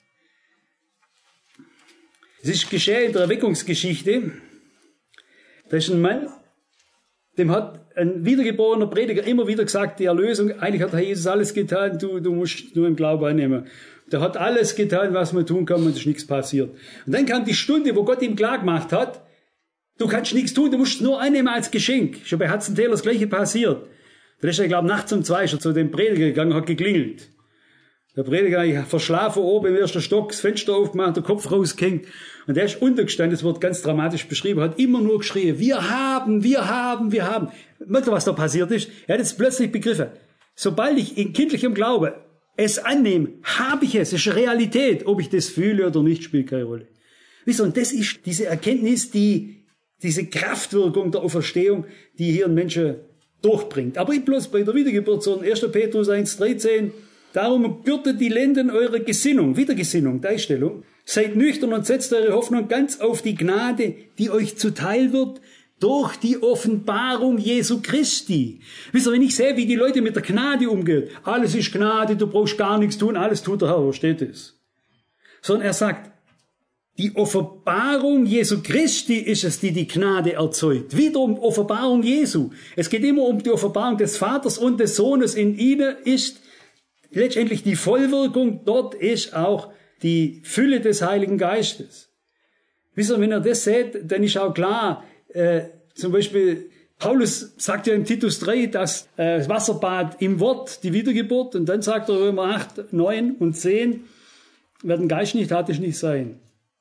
Es ist geschehen in der Erweckungsgeschichte. Da ist ein Mann, dem hat ein wiedergeborener Prediger immer wieder gesagt, die Erlösung, eigentlich hat Jesus alles getan, du, du musst nur im Glauben annehmen. Der hat alles getan, was man tun kann, und es ist nichts passiert. Und dann kam die Stunde, wo Gott ihm klar gemacht hat, du kannst nichts tun, du musst es nur annehmen als Geschenk. Schon bei Hudson-Taylor das Gleiche passiert. Da ist er, glaube ich, nachts um zwei ist er zu dem Prediger gegangen, hat geklingelt. Der Prediger, ich verschlafen oben im ersten Stock, das Fenster aufgemacht, der Kopf rausgehängt. Und der ist untergestanden, das wird ganz dramatisch beschrieben, hat immer nur geschrien, wir haben, wir haben, wir haben. Merkt ihr, was da passiert ist? Er hat jetzt plötzlich begriffen, sobald ich in kindlichem Glaube es annehme, habe ich es, es ist Realität. Ob ich das fühle oder nicht, spielt keine Rolle. Wisst ihr, und das ist diese Erkenntnis, die, diese Kraftwirkung der Auferstehung, die hier ein Mensch durchbringt. Aber nicht bloß bei der Wiedergeburt, sondern erster Petrus eins, dreizehn, darum gürtet die Lenden eurer Gesinnung, Wiedergesinnung, Darstellung, seid nüchtern und setzt eure Hoffnung ganz auf die Gnade, die euch zuteil wird, durch die Offenbarung Jesu Christi. Wisst ihr, wenn ich sehe, wie die Leute mit der Gnade umgehen, alles ist Gnade, du brauchst gar nichts tun, alles tut der Herr, wo steht es? Sondern er sagt, die Offenbarung Jesu Christi ist es, die die Gnade erzeugt. Wiederum Offenbarung Jesu. Es geht immer um die Offenbarung des Vaters und des Sohnes. In ihnen ist letztendlich die Vollwirkung, dort ist auch die Fülle des Heiligen Geistes. Wisst ihr, wenn ihr das seht, dann ist auch klar, äh, zum Beispiel, Paulus sagt ja in Titus drei, dass äh, das Wasserbad im Wort die Wiedergeburt, und dann sagt er Römer acht, neun und zehn, wer den Geist nicht hat, ist nicht sein.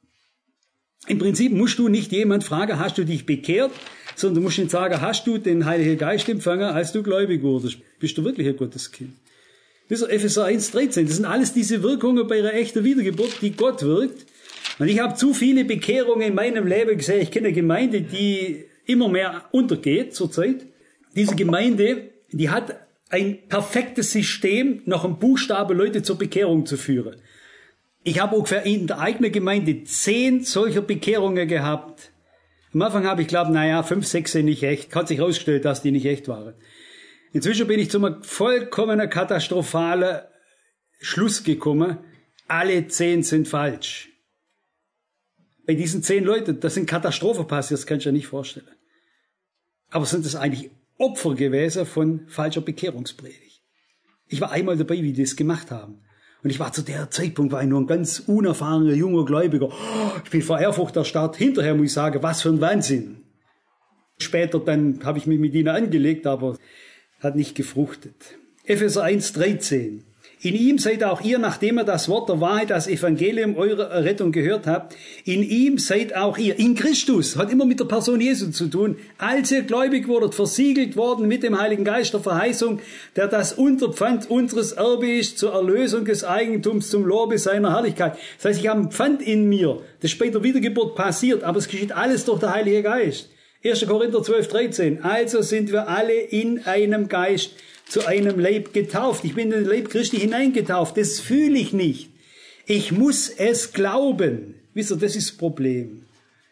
Im Prinzip musst du nicht jemand fragen, hast du dich bekehrt, sondern du musst ihn sagen, hast du den Heiligen Geist empfangen, als du gläubig wurdest? Bist du wirklich ein Gotteskind? Das ist Epheser eins, dreizehn. Das sind alles diese Wirkungen bei einer echten Wiedergeburt, die Gott wirkt. Und ich habe zu viele Bekehrungen in meinem Leben gesehen. Ich kenne eine Gemeinde, die immer mehr untergeht zurzeit. Diese Gemeinde, die hat ein perfektes System, nach einem Buchstaben Leute zur Bekehrung zu führen. Ich habe ungefähr in der eigenen Gemeinde zehn solcher Bekehrungen gehabt. Am Anfang habe ich geglaubt, naja, fünf, sechs sind nicht echt. Hat sich herausgestellt, dass die nicht echt waren. Inzwischen bin ich zu einem vollkommenen katastrophalen Schluss gekommen. Alle zehn sind falsch. Bei diesen zehn Leuten, das sind Katastrophen passiert, das kannst du dir nicht vorstellen. Aber sind das eigentlich Opfer gewesen von falscher Bekehrungspredigt? Ich war einmal dabei, wie die das gemacht haben. Und ich war zu der Zeitpunkt, war ich nur ein ganz unerfahrener, junger Gläubiger. Oh, ich bin vor Ehrfurcht erstarrt. Hinterher muss ich sagen, was für ein Wahnsinn. Später dann habe ich mich mit ihnen angelegt, aber hat nicht gefruchtet. Epheser eins, dreizehn. In ihm seid auch ihr, nachdem ihr das Wort der Wahrheit, das Evangelium eurer Errettung gehört habt, in ihm seid auch ihr, in Christus, hat immer mit der Person Jesu zu tun, als ihr gläubig wurdet, versiegelt worden mit dem Heiligen Geist der Verheißung, der das Unterpfand unseres Erbes ist, zur Erlösung des Eigentums, zum Lobe seiner Herrlichkeit. Das heißt, ich habe ein Pfand in mir, das bei der Wiedergeburt passiert, aber es geschieht alles durch den Heiligen Geist. erster Korinther zwölf, dreizehn. Also sind wir alle in einem Geist zu einem Leib getauft. Ich bin in den Leib Christi hineingetauft. Das fühle ich nicht. Ich muss es glauben. Wisst ihr, das ist das Problem.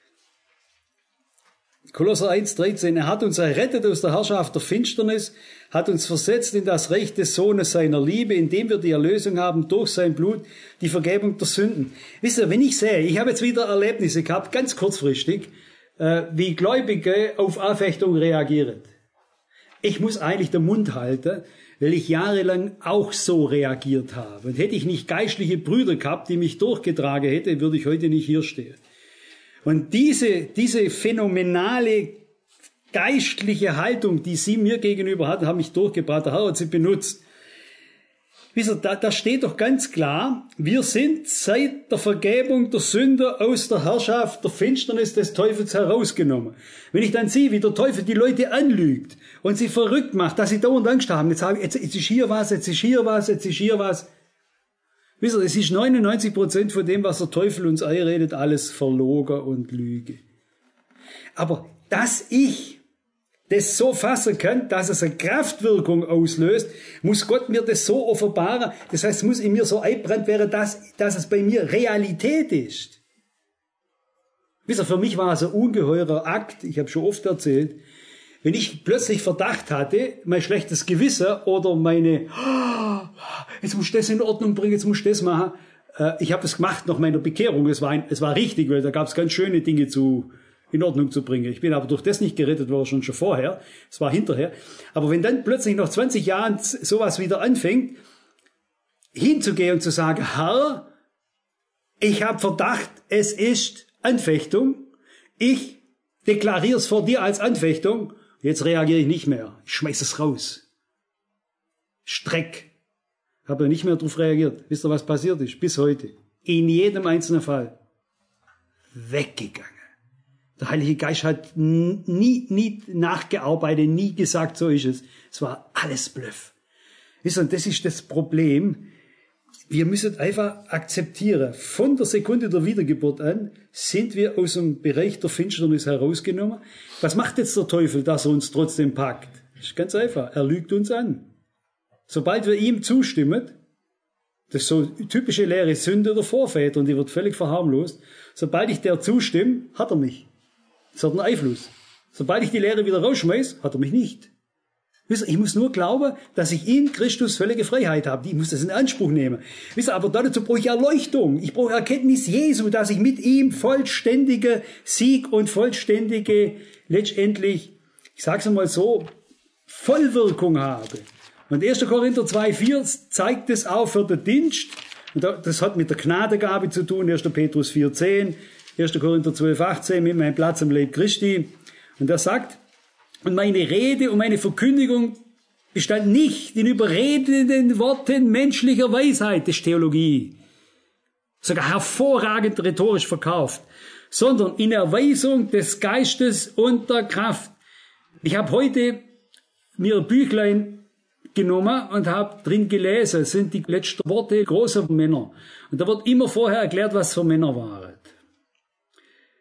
Kolosser eins, dreizehn. Er hat uns errettet aus der Herrschaft der Finsternis, hat uns versetzt in das Reich des Sohnes seiner Liebe, indem wir die Erlösung haben durch sein Blut, die Vergebung der Sünden. Wisst ihr, wenn ich sehe, ich habe jetzt wieder Erlebnisse gehabt, ganz kurzfristig, wie Gläubige auf Anfechtung reagieren. Ich muss eigentlich den Mund halten, weil ich jahrelang auch so reagiert habe. Und hätte ich nicht geistliche Brüder gehabt, die mich durchgetragen hätten, würde ich heute nicht hier stehen. Und diese, diese phänomenale geistliche Haltung, die sie mir gegenüber hatten, haben mich durchgebracht. Der Herr hat sie benutzt. Wisst ihr, da, da steht doch ganz klar, wir sind seit der Vergebung der Sünder aus der Herrschaft der Finsternis des Teufels herausgenommen. Wenn ich dann sehe, wie der Teufel die Leute anlügt und sie verrückt macht, dass sie dauernd Angst haben, jetzt, habe ich, jetzt, jetzt ist hier was, jetzt ist hier was, jetzt ist hier was. Wisst ihr, es ist neunundneunzig Prozent von dem, was der Teufel uns einredet, alles Verlogen und Lüge. Aber dass ich das so fassen kann, dass es eine Kraftwirkung auslöst, muss Gott mir das so offenbaren. Das heißt, es muss in mir so eingebrannt werden, dass, dass es bei mir Realität ist. Wisst ihr, für mich war es ein ungeheurer Akt, ich habe schon oft erzählt, wenn ich plötzlich Verdacht hatte, mein schlechtes Gewissen oder meine, oh, jetzt muss ich das in Ordnung bringen, jetzt muss ich das machen. Ich habe es gemacht nach meiner Bekehrung, es war, ein, es war richtig, weil da gab es ganz schöne Dinge zu in Ordnung zu bringen. Ich bin aber durch das nicht gerettet worden, schon schon vorher. Es war hinterher. Aber wenn dann plötzlich nach zwanzig Jahren sowas wieder anfängt, hinzugehen und zu sagen, Herr, ich habe Verdacht, es ist Anfechtung. Ich deklariere es vor dir als Anfechtung. Jetzt reagiere ich nicht mehr. Ich schmeiß es raus. Streck. Habe nicht mehr darauf reagiert. Wisst ihr, was passiert ist? Bis heute. In jedem einzelnen Fall. Weggegangen. Der Heilige Geist hat nie, nie nachgearbeitet, nie gesagt, so ist es. Es war alles Bluff. Wisst ihr, und das ist das Problem. Wir müssen einfach akzeptieren, von der Sekunde der Wiedergeburt an sind wir aus dem Bereich der Finsternis herausgenommen. Was macht jetzt der Teufel, dass er uns trotzdem packt? Das ist ganz einfach. Er lügt uns an. Sobald wir ihm zustimmen, das ist so typische Lehre, Sünde der Vorväter, und die wird völlig verharmlost. Sobald ich der zustimme, hat er mich. Das hat einen Einfluss. Sobald ich die Lehre wieder rausschmeiß, hat er mich nicht. Wisst ihr, ich muss nur glauben, dass ich in Christus völlige Freiheit habe. Ich muss das in Anspruch nehmen. Wisst ihr, aber dazu brauche ich Erleuchtung. Ich brauche Erkenntnis Jesu, dass ich mit ihm vollständige Sieg und vollständige, letztendlich, ich sage es einmal so, Vollwirkung habe. Und erster Korinther zwei, vier zeigt es auch für den Dienst. Und das hat mit der Gnadengabe zu tun. erster Petrus vier, zehn. erster Korinther zwölf, achtzehn, mit meinem Platz im Leib Christi. Und er sagt, und meine Rede und meine Verkündigung bestand nicht in überredenden Worten menschlicher Weisheit, das ist Theologie, sogar hervorragend rhetorisch verkauft, sondern in Erweisung des Geistes und der Kraft. Ich habe heute mir ein Büchlein genommen und habe drin gelesen, das sind die letzten Worte großer Männer. Und da wird immer vorher erklärt, was für Männer waren.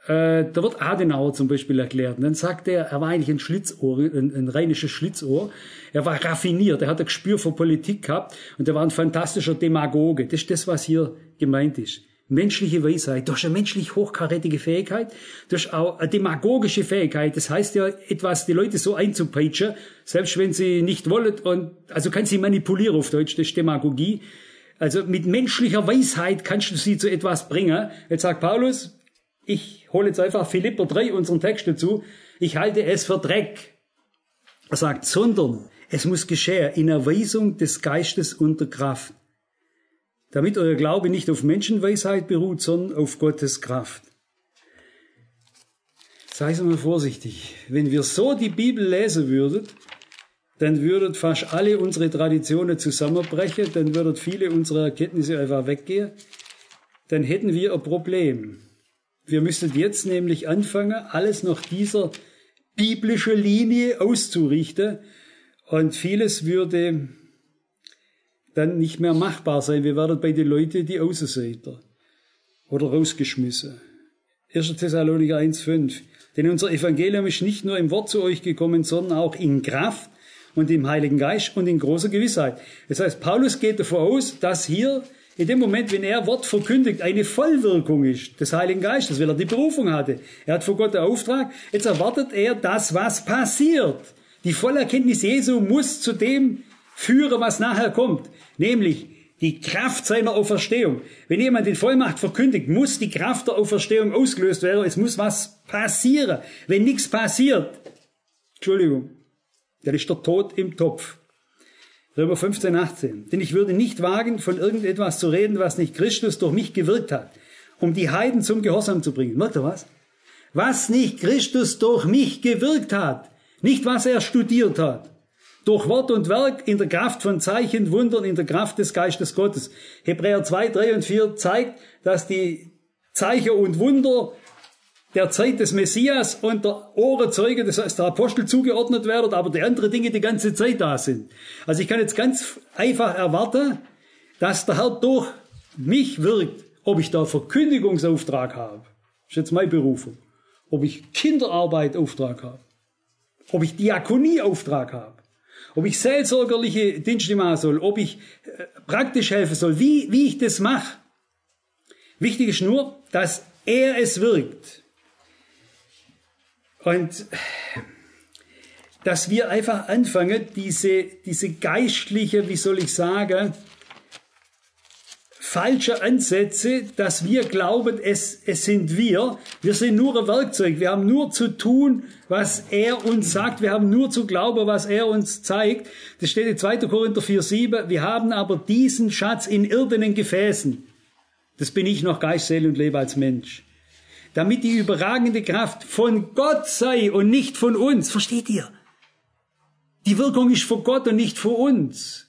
äh, da wird Adenauer zum Beispiel erklärt. Und dann sagt er, er war eigentlich ein Schlitzohr, ein, ein rheinisches Schlitzohr. Er war raffiniert, er hat ein Gespür für Politik gehabt und er war ein fantastischer Demagoge. Das ist das, was hier gemeint ist. Menschliche Weisheit. Du hast eine menschlich hochkarätige Fähigkeit. Du hast auch eine demagogische Fähigkeit. Das heißt ja, etwas, die Leute so einzupeitschen, selbst wenn sie nicht wollen. Und, also kannst sie manipulieren auf Deutsch, das ist Demagogie. Also mit menschlicher Weisheit kannst du sie zu etwas bringen. Jetzt sagt Paulus, ich hole jetzt einfach Philipper drei, unseren Text dazu. Ich halte es für Dreck. Er sagt, sondern es muss geschehen in Erweisung des Geistes unter Kraft, damit euer Glaube nicht auf Menschenweisheit beruht, sondern auf Gottes Kraft. Sei mal vorsichtig. Wenn wir so die Bibel lesen würden, dann würden fast alle unsere Traditionen zusammenbrechen, dann würden viele unserer Erkenntnisse einfach weggehen. Dann hätten wir ein Problem. Wir müssten jetzt nämlich anfangen, alles nach dieser biblischen Linie auszurichten, und vieles würde dann nicht mehr machbar sein. Wir werden bei den Leuten die Außenseiter oder rausgeschmissen. erster Thessalonicher eins fünf. Denn unser Evangelium ist nicht nur im Wort zu euch gekommen, sondern auch in Kraft und im Heiligen Geist und in großer Gewissheit. Das heißt, Paulus geht davon aus, dass hier in dem Moment, wenn er Wort verkündigt, eine Vollwirkung ist des Heiligen Geistes, weil er die Berufung hatte. Er hat vor Gott den Auftrag. Jetzt erwartet er das, was passiert. Die Vollerkenntnis Jesu muss zu dem führen, was nachher kommt. Nämlich die Kraft seiner Auferstehung. Wenn jemand in Vollmacht verkündigt, muss die Kraft der Auferstehung ausgelöst werden. Es muss was passieren. Wenn nichts passiert, Entschuldigung, dann ist der Tod im Topf. Römer fünfzehn, achtzehn. Denn ich würde nicht wagen, von irgendetwas zu reden, was nicht Christus durch mich gewirkt hat, um die Heiden zum Gehorsam zu bringen. Merkt ihr was? Was nicht Christus durch mich gewirkt hat. Nicht, was er studiert hat. Durch Wort und Werk, in der Kraft von Zeichen, Wundern, in der Kraft des Geistes Gottes. Hebräer zwei, drei und vier zeigt, dass die Zeichen und Wunder der Zeit des Messias und der Ohrenzeuge, das heißt der Apostel, zugeordnet werden, aber die anderen Dinge die ganze Zeit da sind. Also ich kann jetzt ganz einfach erwarten, dass der Herr durch mich wirkt, ob ich da Verkündigungsauftrag habe. Das ist jetzt meine Berufung. Ob ich Kinderarbeit Auftrag habe. Ob ich Diakonieauftrag habe. Ob ich seelsorgerliche Dienste machen soll. Ob ich äh, praktisch helfen soll. Wie, wie ich das mache. Wichtig ist nur, dass er es wirkt. Und dass wir einfach anfangen, diese, diese geistliche, wie soll ich sagen, falsche Ansätze, dass wir glauben, es, es sind wir. Wir sind nur ein Werkzeug. Wir haben nur zu tun, was er uns sagt. Wir haben nur zu glauben, was er uns zeigt. Das steht in zweiter Korinther vier, sieben. Wir haben aber diesen Schatz in irdenen Gefäßen. Das bin ich noch Geist, Seele und Leben als Mensch. Damit die überragende Kraft von Gott sei und nicht von uns. Versteht ihr? Die Wirkung ist von Gott und nicht von uns.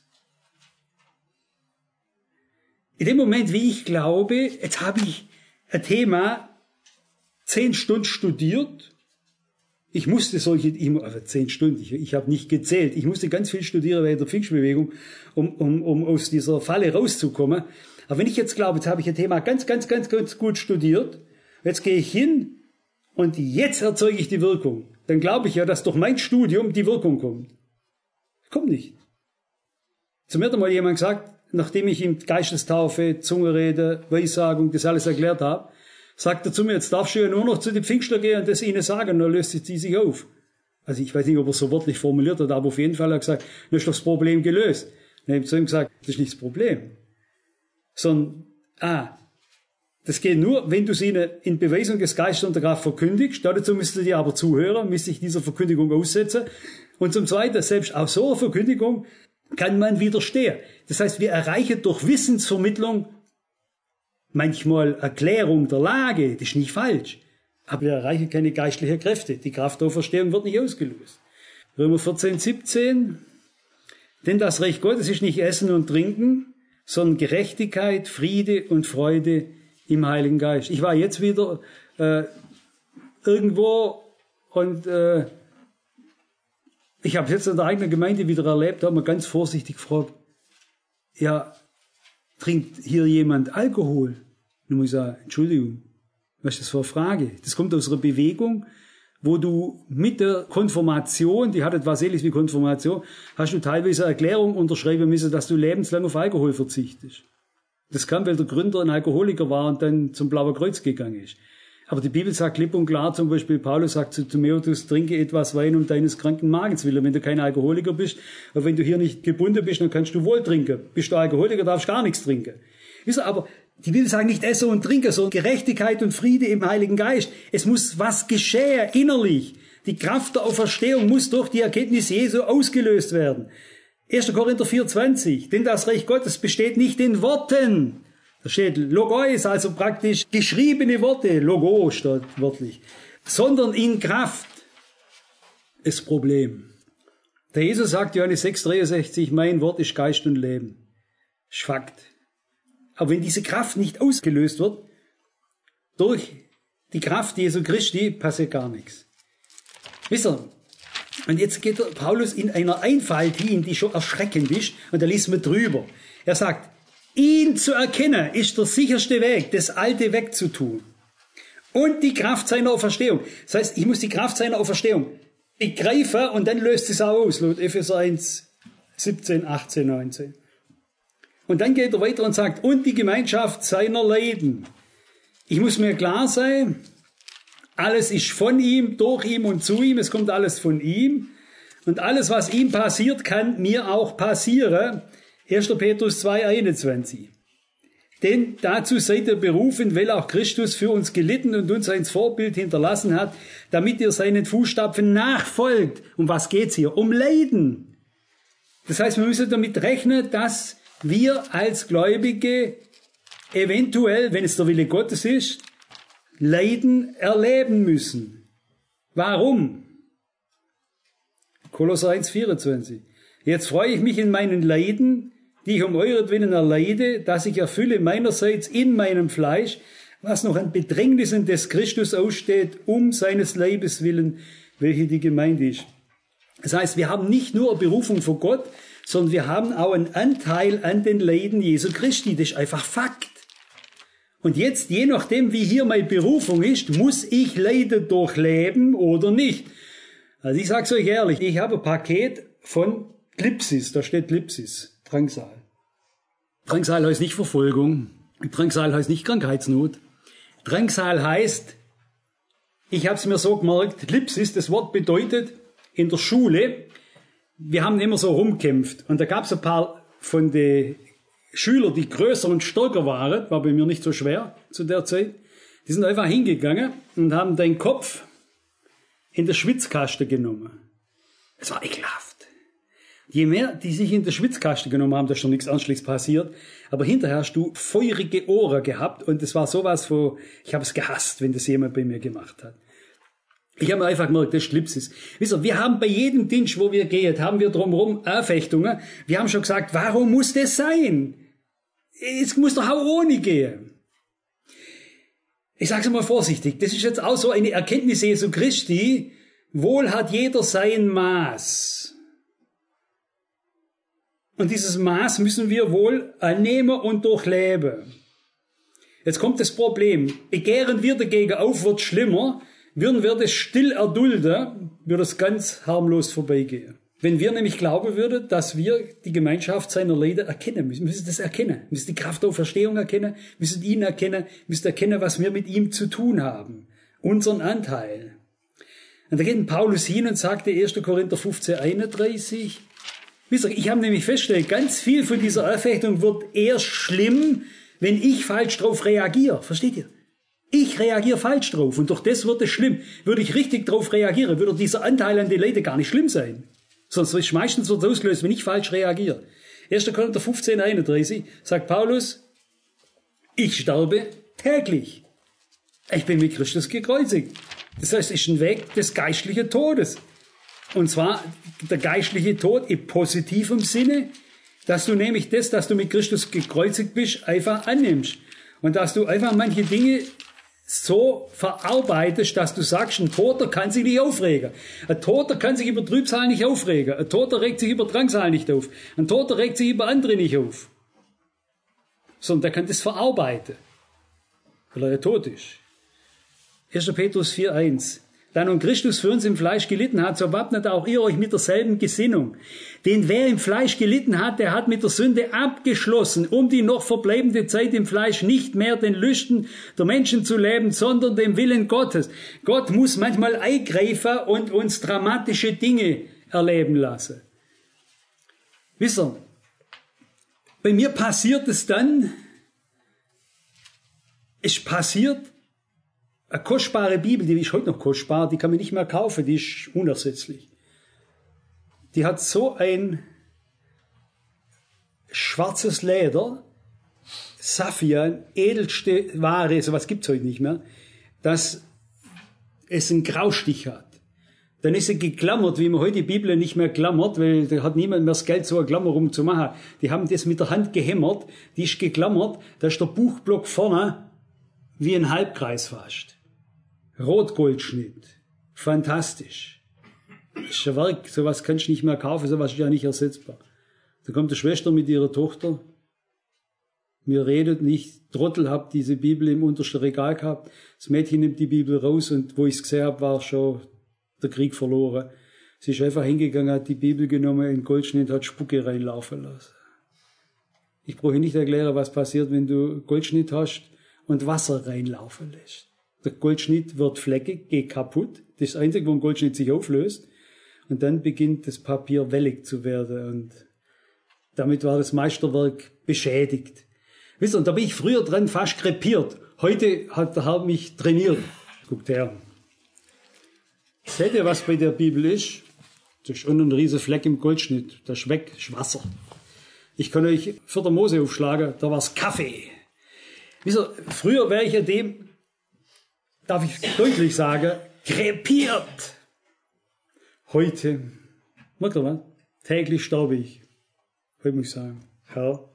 In dem Moment, wie ich glaube, jetzt habe ich ein Thema zehn Stunden studiert. Ich musste solche, also zehn Stunden, ich, ich habe nicht gezählt. Ich musste ganz viel studieren während der Pfingstbewegung, um, um, um aus dieser Falle rauszukommen. Aber wenn ich jetzt glaube, jetzt habe ich ein Thema ganz, ganz, ganz, ganz gut studiert, jetzt gehe ich hin und jetzt erzeuge ich die Wirkung. Dann glaube ich ja, dass durch mein Studium die Wirkung kommt. Kommt nicht. Zu mir hat mal jemand gesagt, nachdem ich ihm Geistestaufe, Zungenrede, Weissagung, das alles erklärt habe, sagt er zu mir, jetzt darfst du ja nur noch zu den Pfingstler gehen und das ihnen sagen, dann löst sie sich auf. Also ich weiß nicht, ob er so wörtlich formuliert hat, aber auf jeden Fall hat er gesagt, dann ist doch das Problem gelöst. Dann habe ich zu ihm gesagt, das ist nicht das Problem. Sondern, ah, das geht nur, wenn du sie in Beweisung des Geistes und der Kraft verkündigst. Dazu müsst ihr dir aber zuhören, müsst sich dieser Verkündigung aussetzen. Und zum Zweiten, selbst auch so eine Verkündigung kann man widerstehen. Das heißt, wir erreichen durch Wissensvermittlung manchmal Erklärung der Lage. Das ist nicht falsch. Aber wir erreichen keine geistlichen Kräfte. Die Kraft der Auferstehung wird nicht ausgelöst. Römer vierzehn, siebzehn. Denn das Reich Gottes ist nicht Essen und Trinken, sondern Gerechtigkeit, Friede und Freude im Heiligen Geist. Ich war jetzt wieder äh, irgendwo und äh, ich habe jetzt in der eigenen Gemeinde wieder erlebt, da haben wir ganz vorsichtig gefragt, ja, trinkt hier jemand Alkohol? Und muss ich sagen, Entschuldigung, Was ist das für eine Frage? Das kommt aus einer Bewegung, wo du mit der Konfirmation, die hat etwas ähnliches wie Konfirmation, hast du teilweise eine Erklärung unterschreiben müssen, dass du lebenslang auf Alkohol verzichtest. Das kam, weil der Gründer ein Alkoholiker war und dann zum Blauen Kreuz gegangen ist. Aber die Bibel sagt klipp und klar, zum Beispiel Paulus sagt zu Timotheus, trinke etwas Wein um deines kranken Magens willen. Wenn du kein Alkoholiker bist, aber wenn du hier nicht gebunden bist, dann kannst du wohl trinken. Bist du Alkoholiker, darfst gar nichts trinken. Wisst ihr, aber die Bibel sagt nicht esse und trinke, sondern Gerechtigkeit und Friede im Heiligen Geist. Es muss was geschehen, innerlich. Die Kraft der Auferstehung muss durch die Erkenntnis Jesu ausgelöst werden. erster Korinther vier zwanzig, denn das Reich Gottes besteht nicht in Worten. Da steht Logos, also praktisch geschriebene Worte, Logo steht wörtlich, sondern in Kraft. Das Problem. Der Jesus sagt, Johannes sechs dreiundsechzig, mein Wort ist Geist und Leben. Das ist Fakt. Aber wenn diese Kraft nicht ausgelöst wird, durch die Kraft Jesu Christi, passiert gar nichts. Wisst ihr, und jetzt geht der Paulus in einer Einfalt hin, die schon erschreckend ist, und da liest man drüber. Er sagt, ihn zu erkennen ist der sicherste Weg, das Alte wegzutun. Und die Kraft seiner Auferstehung. Das heißt, ich muss die Kraft seiner Auferstehung begreifen und dann löst es auch aus, laut Epheser eins, siebzehn, achtzehn, neunzehn. Und dann geht er weiter und sagt, und die Gemeinschaft seiner Leiden. Ich muss mir klar sein, alles ist von ihm, durch ihm und zu ihm, es kommt alles von ihm. Und alles, was ihm passiert, kann mir auch passieren. erster Petrus zwei einundzwanzig. Denn dazu seid ihr berufen, weil auch Christus für uns gelitten und uns ein Vorbild hinterlassen hat, damit ihr seinen Fußstapfen nachfolgt. Um was geht's hier? Um Leiden. Das heißt, wir müssen damit rechnen, dass wir als Gläubige eventuell, wenn es der Wille Gottes ist, Leiden erleben müssen. Warum? Kolosser eins vierundzwanzig. Jetzt freue ich mich in meinen Leiden, die ich um euretwillen erleide, dass ich erfülle meinerseits in meinem Fleisch, was noch an Bedrängnissen des Christus aussteht, um seines Leibes willen, welche die Gemeinde ist. Das heißt, wir haben nicht nur eine Berufung von Gott, sondern wir haben auch einen Anteil an den Leiden Jesu Christi. Das ist einfach Fakt. Und jetzt, je nachdem, wie hier meine Berufung ist, muss ich Leiden durchleben oder nicht. Also ich sage es euch ehrlich, ich habe ein Paket von Klipsis, da steht Klipsis, Drangsal. Drangsal heißt nicht Verfolgung, Drangsal heißt nicht Krankheitsnot. Drangsal heißt, ich habe es mir so gemerkt, Klipsis, das Wort bedeutet in der Schule, wir haben immer so rumkämpft und da gab es ein paar von den Schülern, die größer und stärker waren, war bei mir nicht so schwer zu der Zeit, die sind einfach hingegangen und haben deinen Kopf in der Schwitzkaste genommen. Es war ekelhaft. Je mehr die sich in der Schwitzkaste genommen haben, da ist schon nichts Ernstliches passiert, aber hinterher hast du feurige Ohren gehabt und das war sowas, wo ich habe es gehasst, wenn das jemand bei mir gemacht hat. Ich habe mir einfach gemerkt, das Schlips ist. Wisst ihr, wir haben bei jedem Dienst, wo wir gehen, haben wir drumherum Anfechtungen. Wir haben schon gesagt, warum muss das sein? Es muss doch auch ohne gehen. Ich sage es mal vorsichtig, das ist jetzt auch so eine Erkenntnis Jesu Christi, wohl hat jeder sein Maß. Und dieses Maß müssen wir wohl annehmen und durchleben. Jetzt kommt das Problem, begehren wir dagegen auf, wird schlimmer, würden wir das still erdulden, würde es ganz harmlos vorbeigehen. Wenn wir nämlich glauben würden, dass wir die Gemeinschaft seiner Leiden erkennen müssen, müssen das erkennen, müssen die Kraft der Auferstehung erkennen, müssen ihn erkennen, müssen erkennen, was wir mit ihm zu tun haben, unseren Anteil. Und da geht Paulus hin und sagte erster Korinther fünfzehn einunddreißig, wisst ihr, ich habe nämlich festgestellt, ganz viel von dieser Anfechtung wird erst schlimm, wenn ich falsch drauf reagiere. Versteht ihr? Ich reagiere falsch drauf und durch das wird es schlimm. Würde ich richtig drauf reagieren, würde dieser Anteil an den Leiden gar nicht schlimm sein. Sonst ist meistens wird es ausgelöst, wenn ich falsch reagiere. erster Korinther fünfzehn einunddreißig sagt Paulus, ich sterbe täglich. Ich bin mit Christus gekreuzigt. Das heißt, es ist ein Weg des geistlichen Todes. Und zwar der geistliche Tod im positiven Sinne, dass du nämlich das, dass du mit Christus gekreuzigt bist, einfach annimmst. Und dass du einfach manche Dinge so verarbeitest, dass du sagst, ein Toter kann sich nicht aufregen. Ein Toter kann sich über Trübsal nicht aufregen. Ein Toter regt sich über Drangsal nicht auf. Ein Toter regt sich über andere nicht auf. Sondern der kann das verarbeiten, weil er ja tot ist. erster Petrus vier eins. Da nun Christus für uns im Fleisch gelitten hat, so wappnet auch ihr euch mit derselben Gesinnung. Denn wer im Fleisch gelitten hat, der hat mit der Sünde abgeschlossen, um die noch verbleibende Zeit im Fleisch nicht mehr den Lüsten der Menschen zu leben, sondern dem Willen Gottes. Gott muss manchmal eingreifen und uns dramatische Dinge erleben lassen. Wisst ihr, bei mir passiert es dann, es passiert, eine kostbare Bibel, die ist heute noch kostbar, die kann man nicht mehr kaufen, die ist unersetzlich. Die hat so ein schwarzes Leder, Saphir, edelste Ware, sowas gibt's heute nicht mehr, dass es einen Graustich hat. Dann ist sie geklammert, wie man heute die Bibel nicht mehr klammert, weil da hat niemand mehr das Geld, so eine Klammerung zu machen. Die haben das mit der Hand gehämmert, die ist geklammert, da ist der Buchblock vorne wie ein Halbkreis fast. Rotgoldschnitt. Fantastisch. Das ist ein Werk, sowas kannst du nicht mehr kaufen, sowas ist ja nicht ersetzbar. Da kommt die Schwester mit ihrer Tochter. Mir redet nicht, Trottel, hab diese Bibel im untersten Regal gehabt. Das Mädchen nimmt die Bibel raus und wo ich es gesehen habe, war schon der Krieg verloren. Sie ist einfach hingegangen, hat die Bibel genommen, in Goldschnitt, hat Spucke reinlaufen lassen. Ich brauche nicht erklären, was passiert, wenn du Goldschnitt hast und Wasser reinlaufen lässt. Der Goldschnitt wird fleckig, geht kaputt. Das ist das Einzige, wo ein Goldschnitt sich auflöst. Und dann beginnt das Papier wellig zu werden. Und damit war das Meisterwerk beschädigt. Wisst ihr, und da bin ich früher dran fast krepiert. Heute hat der Herr mich trainiert. Guckt her. Seht ihr, was bei der Bibel ist? Das ist unten ein riesen Fleck im Goldschnitt. Das ist weg, das ist Wasser. Ich kann euch für der Mose aufschlagen, da war's Kaffee. Wisst ihr, früher wäre ich an dem, darf ich deutlich sagen, krepiert. Heute, merkt ihr was? Täglich sterbe ich. Heute muss ich sagen, Herr.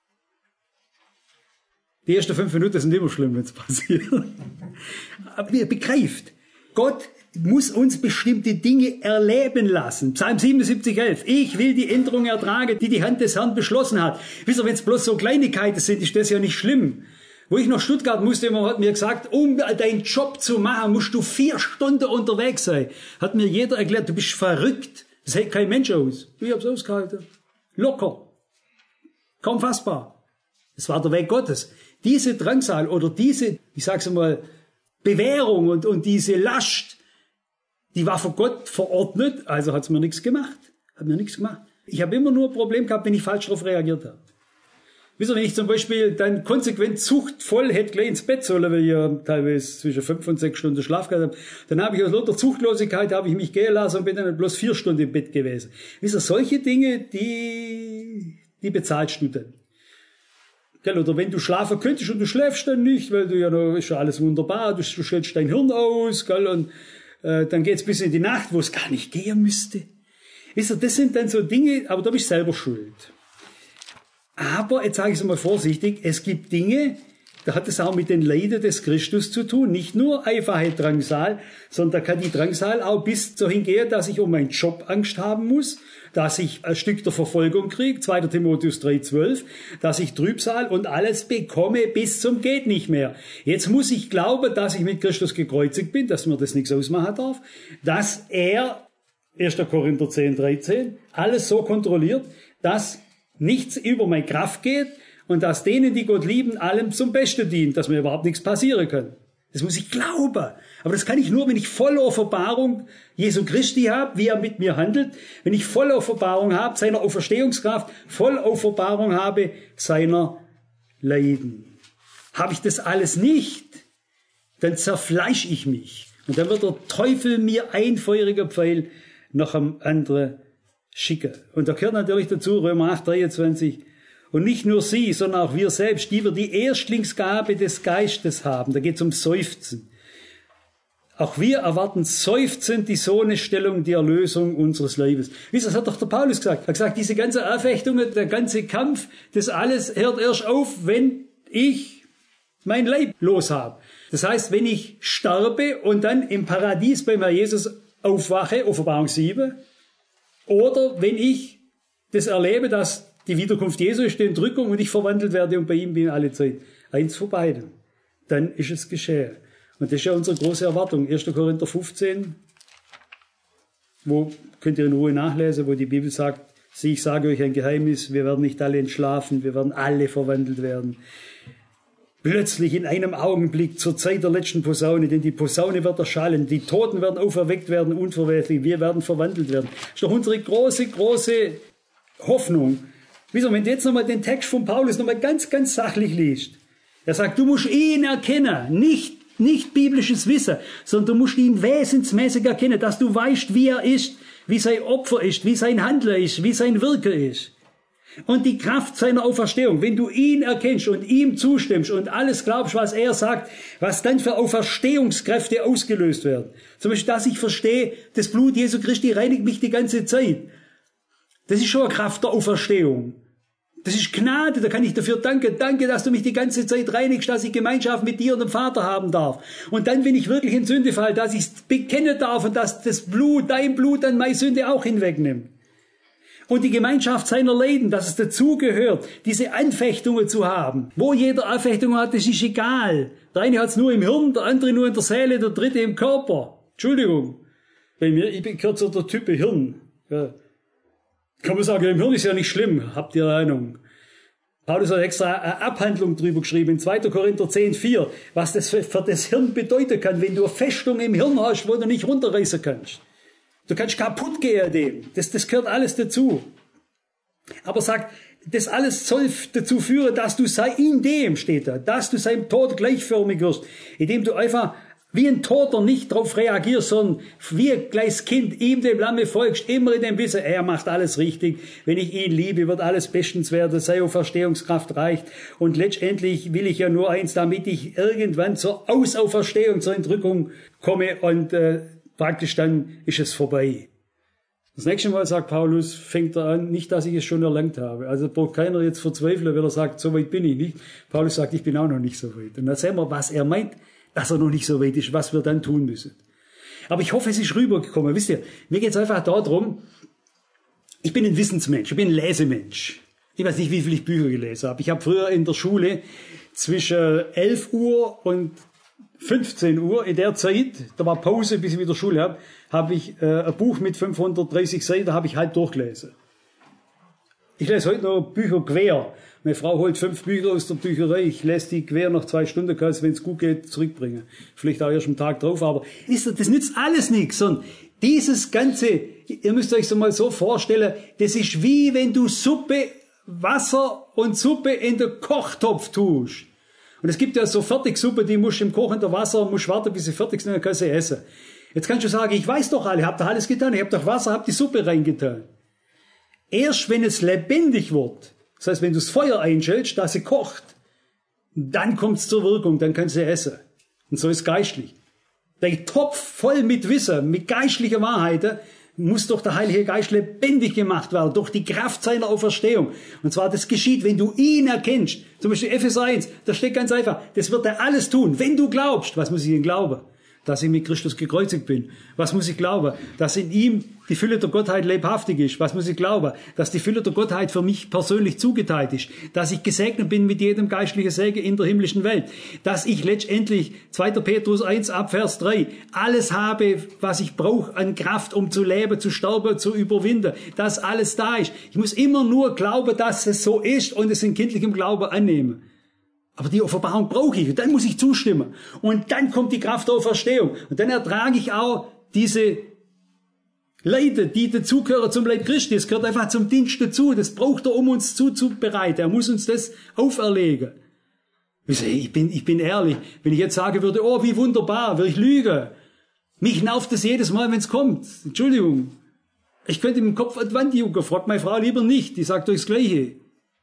Die ersten fünf Minuten sind immer schlimm, wenn es passiert. Aber ihr begreift, Gott muss uns bestimmte Dinge erleben lassen. Psalm siebenundsiebzig, elf. Ich will die Änderung ertragen, die die Hand des Herrn beschlossen hat. Wisst ihr, wenn es bloß so Kleinigkeiten sind, ist das ja nicht schlimm. Wo ich nach Stuttgart musste, jemand hat mir gesagt, um deinen Job zu machen, musst du vier Stunden unterwegs sein. Hat mir jeder erklärt, du bist verrückt. Das hält kein Mensch aus. Ich hab's ausgehalten. Locker. Kaum fassbar. Es war der Weg Gottes. Diese Drangsal oder diese, ich sag's mal, Bewährung und, und diese Last, die war von Gott verordnet, also hat's mir nichts gemacht. Hat mir nichts gemacht. Ich habe immer nur ein Problem gehabt, wenn ich falsch darauf reagiert habe. Wisst ihr, wenn ich zum Beispiel dann konsequent zuchtvoll hätte gleich ins Bett sollen, weil ich ja teilweise zwischen fünf und sechs Stunden Schlaf gehabt habe, dann habe ich aus lauter Zuchtlosigkeit habe ich mich gehen lassen und bin dann bloß vier Stunden im Bett gewesen. Wisst ihr, solche Dinge, die, die bezahlst du dann. Gell, oder wenn du schlafen könntest und du schläfst dann nicht, weil du ja noch, ist ja alles wunderbar, du, du stellst dein Hirn aus, gell, und äh, dann geht's bis in die Nacht, wo es gar nicht gehen müsste. Wisst ihr, das sind dann so Dinge, aber da bist du selber schuld. Aber, jetzt sage ich es mal vorsichtig, es gibt Dinge, da hat es auch mit den Leiden des Christus zu tun. Nicht nur einfache Drangsal, sondern da kann die Drangsal auch bis dahin gehen, dass ich um meinen Job Angst haben muss, dass ich ein Stück der Verfolgung kriege, zweiter Timotheus drei zwölf, dass ich Trübsal und alles bekomme bis zum geht nicht mehr. Jetzt muss ich glauben, dass ich mit Christus gekreuzigt bin, dass mir das nichts ausmachen darf, dass er, erster Korinther zehn dreizehn, alles so kontrolliert, dass nichts über meine Kraft geht und dass denen, die Gott lieben, allem zum Besten dient, dass mir überhaupt nichts passieren kann. Das muss ich glauben. Aber das kann ich nur, wenn ich volle Offenbarung Jesu Christi habe, wie er mit mir handelt, wenn ich volle Offenbarung habe seiner Auferstehungskraft, volle Offenbarung habe seiner Leiden. Habe ich das alles nicht, dann zerfleisch ich mich. Und dann wird der Teufel mir ein feuriger Pfeil nach dem anderen schicken. Und da gehört natürlich dazu, Römer acht dreiundzwanzig, und nicht nur sie, sondern auch wir selbst, die wir die Erstlingsgabe des Geistes haben. Da geht es um Seufzen. Auch wir erwarten seufzend die Sohnestellung, die Erlösung unseres Leibes. Wisst ihr, das hat doch der Paulus gesagt. Er hat gesagt, diese ganze Anfechtung, der ganze Kampf, das alles hört erst auf, wenn ich mein Leib los habe. Das heißt, wenn ich sterbe und dann im Paradies bei mir Jesus aufwache, Offenbarung sieben, oder wenn ich das erlebe, dass die Wiederkunft Jesu ist, die Entrückung und ich verwandelt werde und bei ihm bin alle Zeit. Eins von beiden. Dann ist es geschehen. Und das ist ja unsere große Erwartung. erster Korinther fünfzehn, wo könnt ihr in Ruhe nachlesen, wo die Bibel sagt, sieh, ich sage euch ein Geheimnis, wir werden nicht alle entschlafen, wir werden alle verwandelt werden. Plötzlich in einem Augenblick zur Zeit der letzten Posaune, denn die Posaune wird erschallen, die Toten werden auferweckt werden, unverwelklich, wir werden verwandelt werden. Das ist doch unsere große, große Hoffnung. Wieso, wenn du jetzt nochmal den Text von Paulus nochmal ganz, ganz sachlich liest, er sagt, du musst ihn erkennen, nicht, nicht biblisches Wissen, sondern du musst ihn wesensmäßig erkennen, dass du weißt, wie er ist, wie sein Opfer ist, wie sein Handler ist, wie sein Wirken ist. Und die Kraft seiner Auferstehung, wenn du ihn erkennst und ihm zustimmst und alles glaubst, was er sagt, was dann für Auferstehungskräfte ausgelöst werden. Zum Beispiel, dass ich verstehe, das Blut Jesu Christi reinigt mich die ganze Zeit. Das ist schon eine Kraft der Auferstehung. Das ist Gnade, da kann ich dafür danken. Danke, dass du mich die ganze Zeit reinigst, dass ich Gemeinschaft mit dir und dem Vater haben darf. Und dann, wenn ich wirklich in Sünde falle, dass ich es bekennen darf und dass das Blut, dein Blut dann meine Sünde auch hinwegnimmt. Und die Gemeinschaft seiner Leiden, dass es dazugehört, diese Anfechtungen zu haben. Wo jeder Anfechtung hat, das ist egal. Der eine hat es nur im Hirn, der andere nur in der Seele, der dritte im Körper. Entschuldigung. Bei mir, ich bin kürzer der Typ Hirn. Ja. Kann man sagen, im Hirn ist ja nicht schlimm, habt ihr Ahnung. Paulus hat extra eine Abhandlung drüber geschrieben, in zweiter Korinther zehn vier, was das für, für das Hirn bedeuten kann, wenn du eine Festung im Hirn hast, wo du nicht runterreißen kannst. Du kannst kaputt gehen an dem. Das, das gehört alles dazu. Aber sagt, das alles soll dazu führen, dass du sei in dem, steht da, dass du seinem Tod gleichförmig wirst, indem du einfach wie ein Toter nicht darauf reagierst, sondern wie ein kleines Kind ihm dem Lamme folgst, immer in dem Wissen, er macht alles richtig. Wenn ich ihn liebe, wird alles bestens werden, seine Auferstehungskraft reicht. Und letztendlich will ich ja nur eins, damit ich irgendwann zur Ausauferstehung, zur Entrückung komme und äh, praktisch dann ist es vorbei. Das nächste Mal, sagt Paulus, fängt er an, nicht, dass ich es schon erlangt habe. Also braucht keiner jetzt verzweifeln, wenn er sagt, so weit bin ich nicht. Paulus sagt, ich bin auch noch nicht so weit. Und dann sehen wir, was er meint, dass er noch nicht so weit ist, was wir dann tun müssen. Aber ich hoffe, es ist rübergekommen. Wisst ihr, mir geht es einfach darum, ich bin ein Wissensmensch, ich bin ein Lesemensch. Ich weiß nicht, wie viel ich Bücher gelesen habe. Ich habe früher in der Schule zwischen elf Uhr und fünfzehn Uhr, in der Zeit, da war Pause, bis ich wieder Schule habe, habe ich äh, ein Buch mit fünfhundertdreißig Seiten, da habe ich halb durchgelesen. Ich lese heute noch Bücher quer. Meine Frau holt fünf Bücher aus der Bücherei, ich lese die quer nach zwei Stunden, kann es, wenn es gut geht, zurückbringen. Vielleicht auch erst am Tag drauf, aber ist, das nützt alles nichts, sondern dieses Ganze, ihr müsst euch so mal so vorstellen, das ist wie wenn du Suppe, Wasser und Suppe in den Kochtopf tust. Und es gibt ja so Fertigsuppe, die musst du im kochenden Wasser, musst warten, bis sie fertig sind, dann kannst du sie essen. Jetzt kannst du sagen, ich weiß doch alle, habt ihr alles getan, ich hab doch Wasser, hab die Suppe reingetan. Erst wenn es lebendig wird, das heißt, wenn du das Feuer einschältst, dass sie kocht, dann kommt es zur Wirkung, dann kannst du sie essen. Und so ist geistlich. Der Topf voll mit Wissen, mit geistlicher Wahrheiten, muss durch der Heilige Geist lebendig gemacht werden, durch die Kraft seiner Auferstehung. Und zwar, das geschieht, wenn du ihn erkennst. Zum Beispiel Epheser eins, da steht ganz einfach, das wird er alles tun, wenn du glaubst. Was muss ich denn glauben? Dass ich mit Christus gekreuzigt bin. Was muss ich glauben? Dass in ihm die Fülle der Gottheit leibhaftig ist. Was muss ich glauben? Dass die Fülle der Gottheit für mich persönlich zugeteilt ist. Dass ich gesegnet bin mit jedem geistlichen Segen in der himmlischen Welt. Dass ich letztendlich, zweiter Petrus eins ab Vers drei, alles habe, was ich brauche an Kraft, um zu leben, zu sterben, zu überwinden. Dass alles da ist. Ich muss immer nur glauben, dass es so ist und es in kindlichem Glauben annehmen. Aber die Offenbarung brauche ich und dann muss ich zustimmen. Und dann kommt die Kraft der Auferstehung. Und dann ertrage ich auch diese Leiden, die dazugehören zum Leib Christi. Es gehört einfach zum Dienst dazu. Das braucht er, um uns zuzubereiten. Er muss uns das auferlegen. Ich bin, ich bin ehrlich. Wenn ich jetzt sagen würde, oh, wie wunderbar, würde ich lügen. Mich nervt das jedes Mal, wenn es kommt. Entschuldigung. Ich könnte im Kopf an die Wand jucken. Fragt meine Frau lieber nicht. Die sagt euch das Gleiche.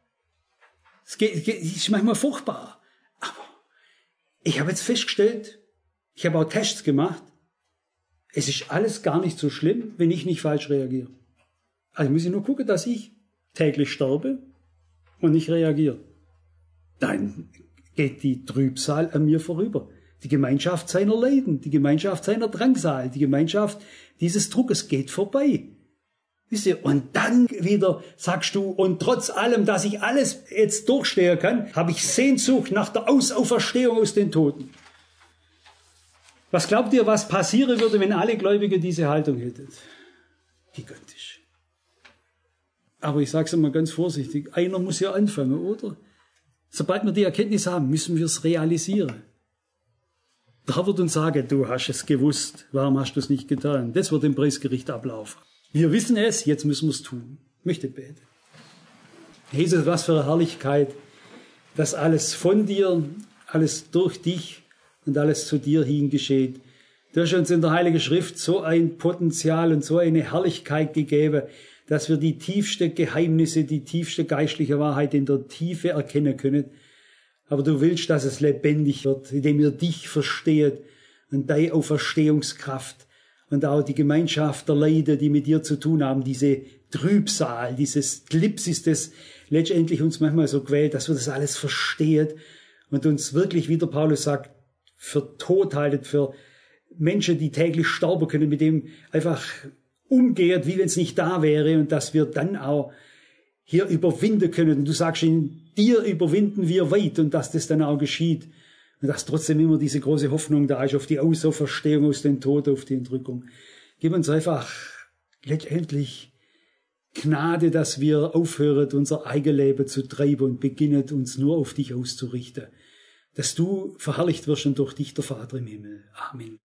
Es geht, geht, ist manchmal furchtbar. Aber ich habe jetzt festgestellt, ich habe auch Tests gemacht, es ist alles gar nicht so schlimm, wenn ich nicht falsch reagiere. Also muss ich nur gucken, dass ich täglich sterbe und nicht reagiere. Dann geht die Trübsal an mir vorüber. Die Gemeinschaft seiner Leiden, die Gemeinschaft seiner Drangsal, die Gemeinschaft dieses Druckes geht vorbei. Wisst ihr, und dann wieder sagst du, und trotz allem, dass ich alles jetzt durchstehen kann, habe ich Sehnsucht nach der Ausauferstehung aus den Toten. Was glaubt ihr, was passieren würde, wenn alle Gläubigen diese Haltung hätten? Gigantisch. Aber ich sage es mal ganz vorsichtig, einer muss ja anfangen, oder? Sobald wir die Erkenntnis haben, müssen wir es realisieren. Da wird uns sagen, du hast es gewusst, warum hast du es nicht getan? Das wird im Preisgericht ablaufen. Wir wissen es, jetzt müssen wir es tun. Ich möchte beten. Jesus, was für eine Herrlichkeit, dass alles von dir, alles durch dich und alles zu dir hin geschieht. Du hast uns in der Heiligen Schrift so ein Potenzial und so eine Herrlichkeit gegeben, dass wir die tiefste Geheimnisse, die tiefste geistliche Wahrheit in der Tiefe erkennen können. Aber du willst, dass es lebendig wird, indem wir dich versteht und deine Auferstehungskraft und auch die Gemeinschaft der Leute, die mit dir zu tun haben, diese Trübsal, dieses Glipsis, das letztendlich uns manchmal so quält, dass wir das alles verstehen und uns wirklich, wie der Paulus sagt, für tot haltet, für Menschen, die täglich sterben können, mit dem einfach umgeht, wie wenn es nicht da wäre und dass wir dann auch hier überwinden können. Und du sagst, in dir überwinden wir weit und dass das dann auch geschieht. Und dass trotzdem immer diese große Hoffnung da ist auf die Auferstehung aus den Toten, auf die Entrückung. Gib uns einfach letztendlich Gnade, dass wir aufhören, unser Eigenleben zu treiben und beginnen, uns nur auf dich auszurichten. Dass du verherrlicht wirst und durch dich der Vater im Himmel. Amen.